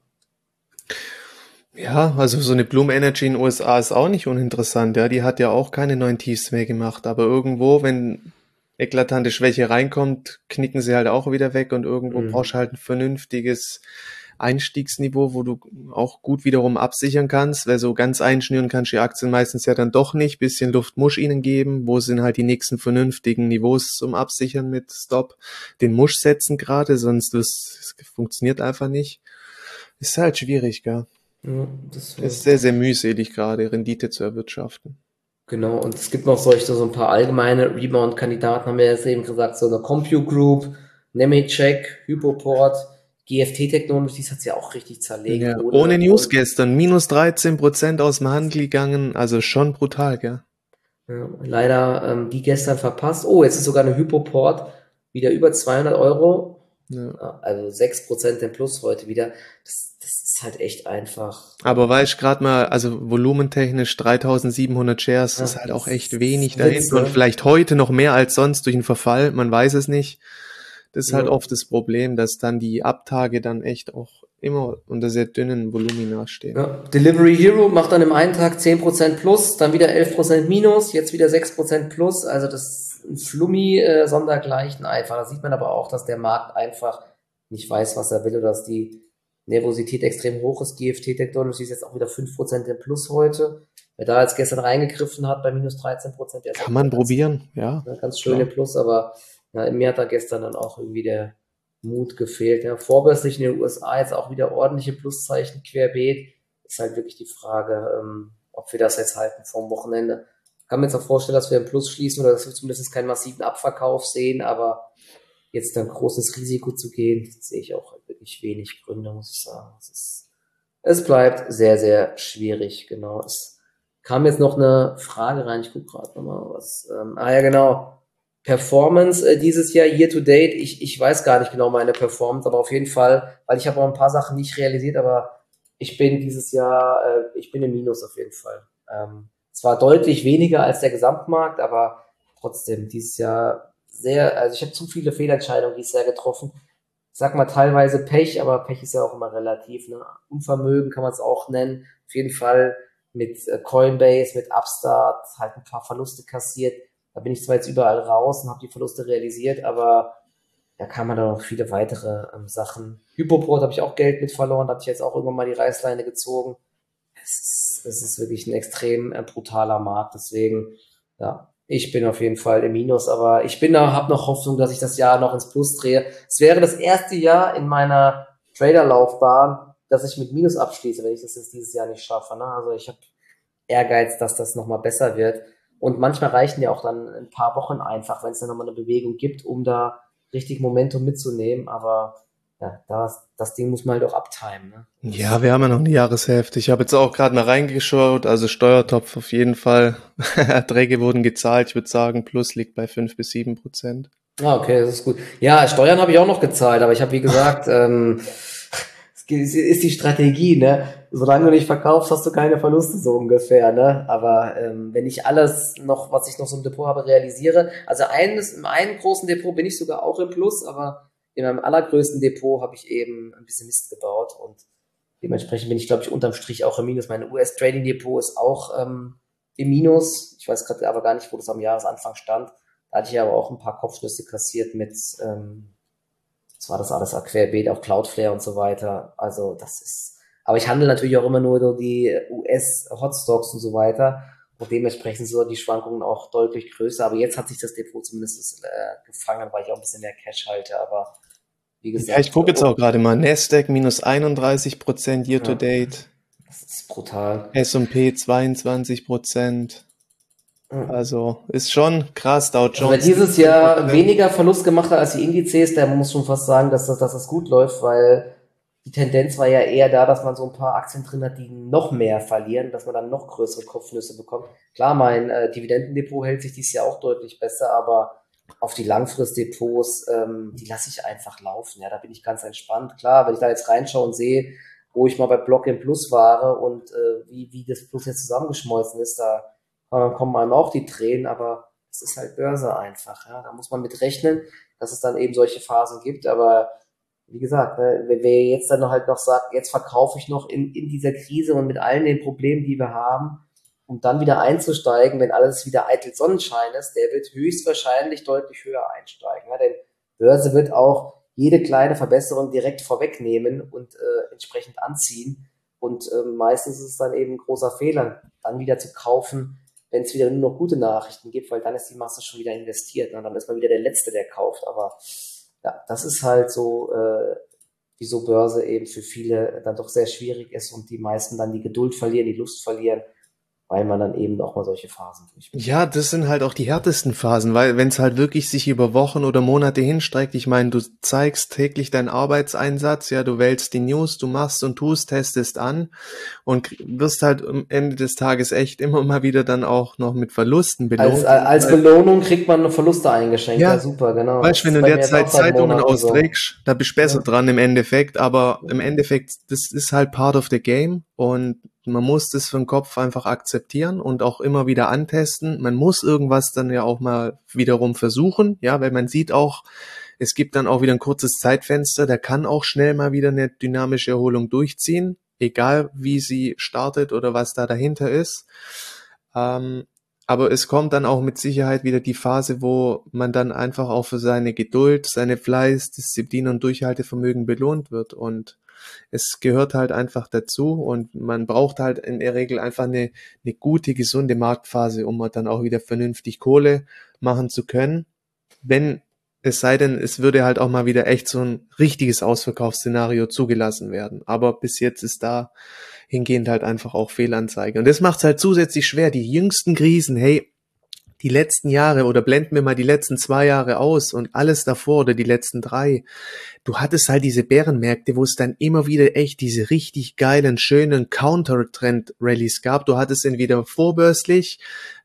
Ja, also so eine Bloom Energy in den USA ist auch nicht uninteressant. Ja, die hat ja auch keine neuen Tiefs mehr gemacht. Aber irgendwo, wenn eklatante Schwäche reinkommt, knicken sie halt auch wieder weg und irgendwo brauchst du halt ein vernünftiges Einstiegsniveau, wo du auch gut wiederum absichern kannst, weil so ganz einschnüren kannst du die Aktien meistens ja dann doch nicht. Bisschen Luft muss ihnen geben. Wo sind halt die nächsten vernünftigen Niveaus zum Absichern mit Stop? Den muss setzen gerade, sonst das funktioniert einfach nicht. Ist halt schwierig, gell? Ja, das ist sehr, sehr mühselig gerade, Rendite zu erwirtschaften. Genau, und es gibt noch so ein paar allgemeine Rebound-Kandidaten, haben wir jetzt eben gesagt, so eine Compute Group, Nemetschek, Hypoport, GFT Technologies hat's ja auch richtig zerlegt. Ja, ohne News gestern, minus 13% aus dem Handel gegangen, also schon brutal, gell? Ja, leider die gestern verpasst. Oh, jetzt ist sogar eine Hypoport wieder über 200 €. Ja. Also 6% im Plus heute wieder. Das ist halt echt einfach. Aber weißt gerade mal, also volumentechnisch 3700 Shares ist halt auch echt wenig dahinter. Und vielleicht heute noch mehr als sonst durch den Verfall, man weiß es nicht. Das ist halt oft das Problem, dass dann die Abtage dann echt auch immer unter sehr dünnen Volumina stehen. Ja. Delivery Hero macht dann im einen Tag 10% plus, dann wieder 11% minus, jetzt wieder 6% plus. Also das ist ein Flummi sondergleichen einfach. Da sieht man aber auch, dass der Markt einfach nicht weiß, was er will, oder dass die Nervosität extrem hoch ist. GFT Technologies ist jetzt auch wieder 5% im Plus heute. Wer da jetzt gestern reingegriffen hat bei minus 13%, der ist Kann man probieren, ja. Ganz schön im Plus, aber ja, mir hat da gestern dann auch irgendwie der Mut gefehlt. Ja, vorbörslich in den USA jetzt auch wieder ordentliche Pluszeichen querbeet. Ist halt wirklich die Frage, ob wir das jetzt halten vom Wochenende. Ich kann mir jetzt auch vorstellen, dass wir im Plus schließen oder dass wir zumindest keinen massiven Abverkauf sehen, aber jetzt dann großes Risiko zu gehen, sehe ich auch wirklich wenig Gründe, muss ich sagen. Es bleibt sehr, sehr schwierig, genau. Es kam jetzt noch eine Frage rein, ich gucke gerade nochmal was. Ja, genau. Performance dieses Jahr, year to date, ich weiß gar nicht genau meine Performance, aber auf jeden Fall, weil ich habe auch ein paar Sachen nicht realisiert, aber ich bin dieses Jahr, ich bin im Minus auf jeden Fall. Zwar deutlich weniger als der Gesamtmarkt, aber trotzdem dieses Jahr also ich habe zu viele Fehlentscheidungen dieses Jahr getroffen. Ich sag mal teilweise Pech, aber Pech ist ja auch immer relativ, ne? Unvermögen kann man es auch nennen. Auf jeden Fall mit Coinbase, mit Upstart, halt ein paar Verluste kassiert. Da bin ich zwar jetzt überall raus und habe die Verluste realisiert, aber da kann man da noch viele weitere Sachen. Hypoport habe ich auch Geld mit verloren, da habe ich jetzt auch irgendwann mal die Reißleine gezogen. Es ist wirklich ein extrem brutaler Markt, deswegen, ja, ich bin auf jeden Fall im Minus, aber habe noch Hoffnung, dass ich das Jahr noch ins Plus drehe. Es wäre das erste Jahr in meiner Traderlaufbahn, dass ich mit Minus abschließe, wenn ich das jetzt dieses Jahr nicht schaffe. Ne? Also ich habe Ehrgeiz, dass das nochmal besser wird. Und manchmal reichen ja auch dann ein paar Wochen einfach, wenn es dann nochmal eine Bewegung gibt, um da richtig Momentum mitzunehmen. Aber ja, das Ding muss man halt auch uptimen. Ne? Ja, wir haben ja noch eine Jahreshälfte. Ich habe jetzt auch gerade mal reingeschaut, also Steuertopf auf jeden Fall. Erträge wurden gezahlt, ich würde sagen, Plus liegt bei 5-7%. Ah, okay, das ist gut. Ja, Steuern habe ich auch noch gezahlt, aber ich habe, wie gesagt, es ist die Strategie, ne? Solange du nicht verkaufst, hast du keine Verluste, so ungefähr, ne? Aber wenn ich alles noch, was ich noch so im Depot habe, realisiere, also im einen großen Depot bin ich sogar auch im Plus, aber in meinem allergrößten Depot habe ich eben ein bisschen Mist gebaut und dementsprechend bin ich, glaube ich, unterm Strich auch im Minus. Mein US-Trading-Depot ist auch im Minus. Ich weiß gerade aber gar nicht, wo das am Jahresanfang stand. Da hatte ich aber auch ein paar Kopfnüsse kassiert mit, was war das alles, querbeet auf Cloudflare und so weiter. Also aber ich handle natürlich auch immer nur so die US-Hotstocks und so weiter. Und dementsprechend sind die Schwankungen auch deutlich größer. Aber jetzt hat sich das Depot zumindest gefangen, weil ich auch ein bisschen mehr Cash halte. Aber wie gesagt. Ja, ich gucke jetzt auch gerade mal. Nasdaq minus 31% year to date. Das ist brutal. S&P 22%. Also ist schon krass, Dow Jones. Also wer dieses Jahr weniger Verlust gemacht hat als die Indizes, der muss schon fast sagen, dass das gut läuft, weil die Tendenz war ja eher da, dass man so ein paar Aktien drin hat, die noch mehr verlieren, dass man dann noch größere Kopfnüsse bekommt. Klar, mein Dividendendepot hält sich dieses Jahr auch deutlich besser, aber auf die Langfristdepots, die lasse ich einfach laufen. Ja, da bin ich ganz entspannt. Klar, wenn ich da jetzt reinschaue und sehe, wo ich mal bei Block im Plus war und wie das Plus jetzt zusammengeschmolzen ist, da kommen einem auch die Tränen, aber es ist halt Börse einfach. Ja, da muss man mit rechnen, dass es dann eben solche Phasen gibt, aber wie gesagt, ne, wer jetzt dann halt noch sagt, jetzt verkaufe ich noch in dieser Krise und mit allen den Problemen, die wir haben, um dann wieder einzusteigen, wenn alles wieder eitel Sonnenschein ist, der wird höchstwahrscheinlich deutlich höher einsteigen. Ja, denn Börse wird auch jede kleine Verbesserung direkt vorwegnehmen und entsprechend anziehen. Und meistens ist es dann eben ein großer Fehler, dann wieder zu kaufen, wenn es wieder nur noch gute Nachrichten gibt, weil dann ist die Masse schon wieder investiert. Ne? Dann ist man wieder der Letzte, der kauft. Aber ja, das ist halt so, wieso Börse eben für viele dann doch sehr schwierig ist und die meisten dann die Geduld verlieren, die Lust verlieren, weil man dann eben auch mal solche Phasen durchmacht. Ja, das sind halt auch die härtesten Phasen, weil wenn es halt wirklich sich über Wochen oder Monate hinstreckt, ich meine, du zeigst täglich deinen Arbeitseinsatz, ja, du wählst die News, du machst und tust, testest an und wirst halt am Ende des Tages echt immer mal wieder dann auch noch mit Verlusten belohnt. Als Belohnung kriegt man Verluste eingeschenkt, ja super, genau. Weißt du, wenn du derzeit Zeitungen austrägst, da bist du besser dran im Endeffekt, aber im Endeffekt, das ist halt part of the game und man muss das für den Kopf einfach akzeptieren und auch immer wieder antesten. Man muss irgendwas dann ja auch mal wiederum versuchen, ja, weil man sieht auch, Es gibt dann auch wieder ein kurzes Zeitfenster, da kann auch schnell mal wieder eine dynamische Erholung durchziehen, egal wie sie startet oder was da dahinter ist. Aber es kommt dann auch mit Sicherheit wieder die Phase, wo man dann einfach auch für seine Geduld, seine Fleiß, Disziplin und Durchhaltevermögen belohnt wird. Und es gehört halt einfach dazu und man braucht halt in der Regel einfach eine gute, gesunde Marktphase, um dann auch wieder vernünftig Kohle machen zu können. Wenn es sei denn, es würde halt auch mal wieder echt so ein richtiges Ausverkaufsszenario zugelassen werden. Aber bis jetzt ist da hingehend halt einfach auch Fehlanzeige. Und das macht es halt zusätzlich schwer. Die jüngsten Krisen, hey, die letzten Jahre oder blenden wir mal die letzten 2 Jahre aus und alles davor oder die letzten 3. Du hattest halt diese Bärenmärkte, wo es dann immer wieder echt diese richtig geilen, schönen Counter-Trend-Rallies gab. Du hattest entweder vorbörslich,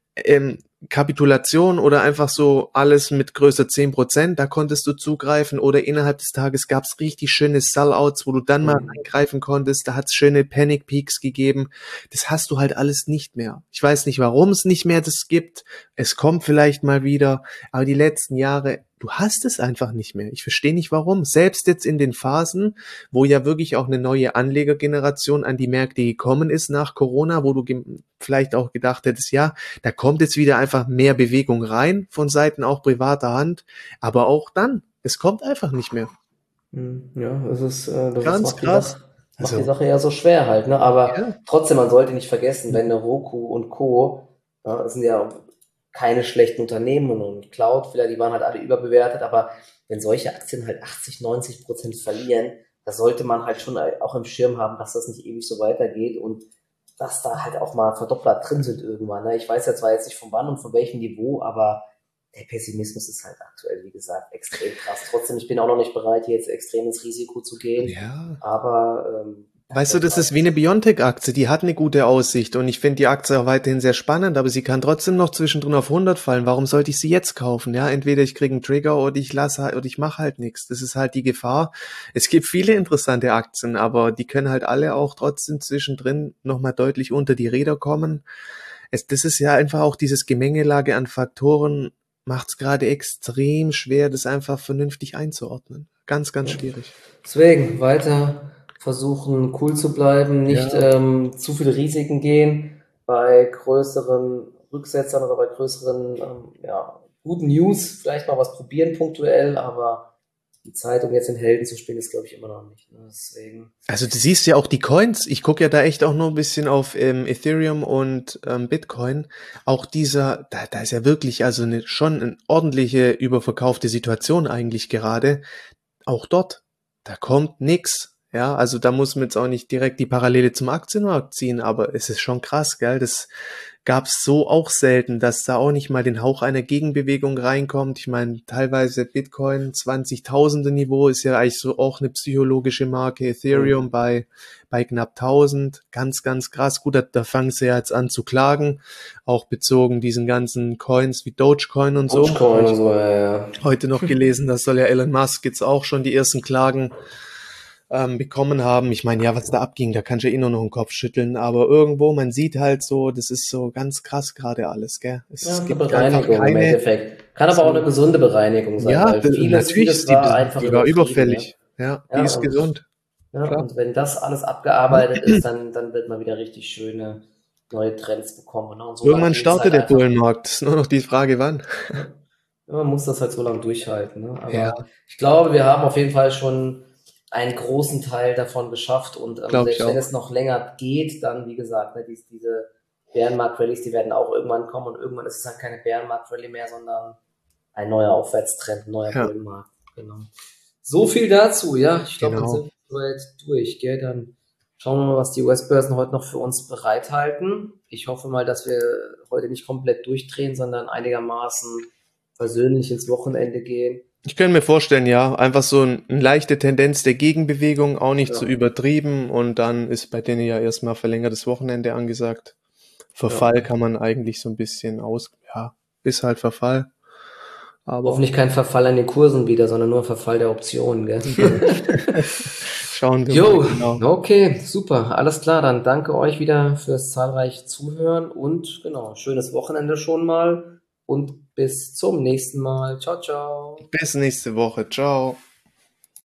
Kapitulation oder einfach so alles mit größer 10%, da konntest du zugreifen oder innerhalb des Tages gab's richtig schöne Sellouts, wo du dann mal eingreifen konntest, da hat's schöne Panic Peaks gegeben. Das hast du halt alles nicht mehr. Ich weiß nicht, warum es nicht mehr das gibt. Es kommt vielleicht mal wieder, aber die letzten Jahre, du hast es einfach nicht mehr. Ich verstehe nicht warum. Selbst jetzt in den Phasen, wo ja wirklich auch eine neue Anlegergeneration an die Märkte gekommen ist nach Corona, wo du vielleicht auch gedacht hättest, ja, da kommt jetzt wieder einfach mehr Bewegung rein von Seiten auch privater Hand, aber auch dann, es kommt einfach nicht mehr. Ja, das Ganz macht krass. macht die Sache ja so schwer halt, ne? Aber Ja, trotzdem, man sollte nicht vergessen, wenn eine Roku und Co., ja, das sind ja keine schlechten Unternehmen und Cloudflare, die waren halt alle überbewertet, aber wenn solche Aktien halt 80-90% verlieren, da sollte man halt schon auch im Schirm haben, dass das nicht ewig so weitergeht und dass da halt auch mal Verdoppler drin sind irgendwann, ne? Ich weiß ja zwar jetzt nicht von wann und von welchem Niveau, aber der Pessimismus ist halt aktuell, wie gesagt, extrem krass. Trotzdem, ich bin auch noch nicht bereit, hier jetzt extrem ins Risiko zu gehen, ja. aber Weißt du, das ist wie eine BioNTech-Aktie, die hat eine gute Aussicht und ich finde die Aktie auch weiterhin sehr spannend, aber sie kann trotzdem noch zwischendrin auf 100 fallen. Warum sollte ich sie jetzt kaufen? Ja, entweder ich kriege einen Trigger oder ich mache halt nichts. Das ist halt die Gefahr. Es gibt viele interessante Aktien, aber die können halt alle auch trotzdem zwischendrin nochmal deutlich unter die Räder kommen. Das ist ja einfach auch dieses Gemengelage an Faktoren, macht es gerade extrem schwer, das einfach vernünftig einzuordnen. Ganz, ganz schwierig. deswegen weiter versuchen, cool zu bleiben, nicht Ja. zu viele Risiken gehen bei größeren Rücksetzern oder bei größeren guten News, vielleicht mal was probieren punktuell, aber die Zeit, um jetzt den Helden zu spielen, ist, glaube ich, immer noch nicht. Ne? Deswegen. Also du siehst ja auch die Coins. Ich gucke ja da echt auch nur ein bisschen auf Ethereum und Bitcoin. Auch da ist ja wirklich also schon eine ordentliche überverkaufte Situation eigentlich gerade. Auch dort, da kommt nix. Ja, also da muss man jetzt auch nicht direkt die Parallele zum Aktienmarkt ziehen, aber es ist schon krass, gell? Das gab's so auch selten, dass da auch nicht mal den Hauch einer Gegenbewegung reinkommt. Ich meine, teilweise Bitcoin 20.000er Niveau ist ja eigentlich so auch eine psychologische Marke. Ethereum bei knapp 1000. Ganz, ganz krass. Gut, da fangen sie ja jetzt an zu klagen. Auch bezogen diesen ganzen Coins wie Dogecoin und so. Dogecoin und so, ja. Heute noch gelesen, das soll ja Elon Musk jetzt auch schon die ersten Klagen bekommen haben. Ich meine, ja, was da abging, da kannst du ja eh nur noch den Kopf schütteln, aber irgendwo, man sieht halt so, das ist so ganz krass gerade alles, gell? Es gibt eine Bereinigung im Endeffekt. Kann aber auch eine gesunde Bereinigung sein, ja, weil vieles war einfach die war übertrieben. überfällig. Ja, die ja ist gesund. Ja, Klar. und wenn das alles abgearbeitet ist, dann wird man wieder richtig schöne neue Trends bekommen. Ne? Und so Irgendwann geht's startet halt der Bullenmarkt. Ist nur noch die Frage, wann. Ja, man muss das halt so lange durchhalten. Ne? Ja, Aber ich glaube, wir haben auf jeden Fall schon einen großen Teil davon geschafft und glaube ich selbst wenn auch. es noch länger geht, dann, wie gesagt, ne, diese Bärenmarkt-Rallies, die werden auch irgendwann kommen und irgendwann ist es halt keine Bärenmarkt-Rallye mehr, sondern ein neuer Aufwärtstrend, ein neuer Ja, Bullenmarkt. Genau. So viel dazu, ja. Ich glaube, dann genau. sind wir soweit durch, gell? Dann schauen wir mal, was die US-Börsen heute noch für uns bereithalten. Ich hoffe mal, dass wir heute nicht komplett durchdrehen, sondern einigermaßen versöhnlich ins Wochenende gehen. Ich könnte mir vorstellen, ja, einfach so eine leichte Tendenz der Gegenbewegung, auch nicht Ja. zu übertrieben und dann ist bei denen ja erstmal verlängertes Wochenende angesagt. Verfall kann man eigentlich so ein bisschen ist halt Verfall. Aber Hoffentlich kein Verfall an den Kursen wieder, sondern nur ein Verfall der Optionen, gell? schauen wir Jo, mal genau. okay, super, alles klar. Dann danke euch wieder fürs zahlreiche Zuhören und genau, schönes Wochenende schon mal. und bis zum nächsten Mal. Ciao, ciao. Bis nächste Woche. Ciao.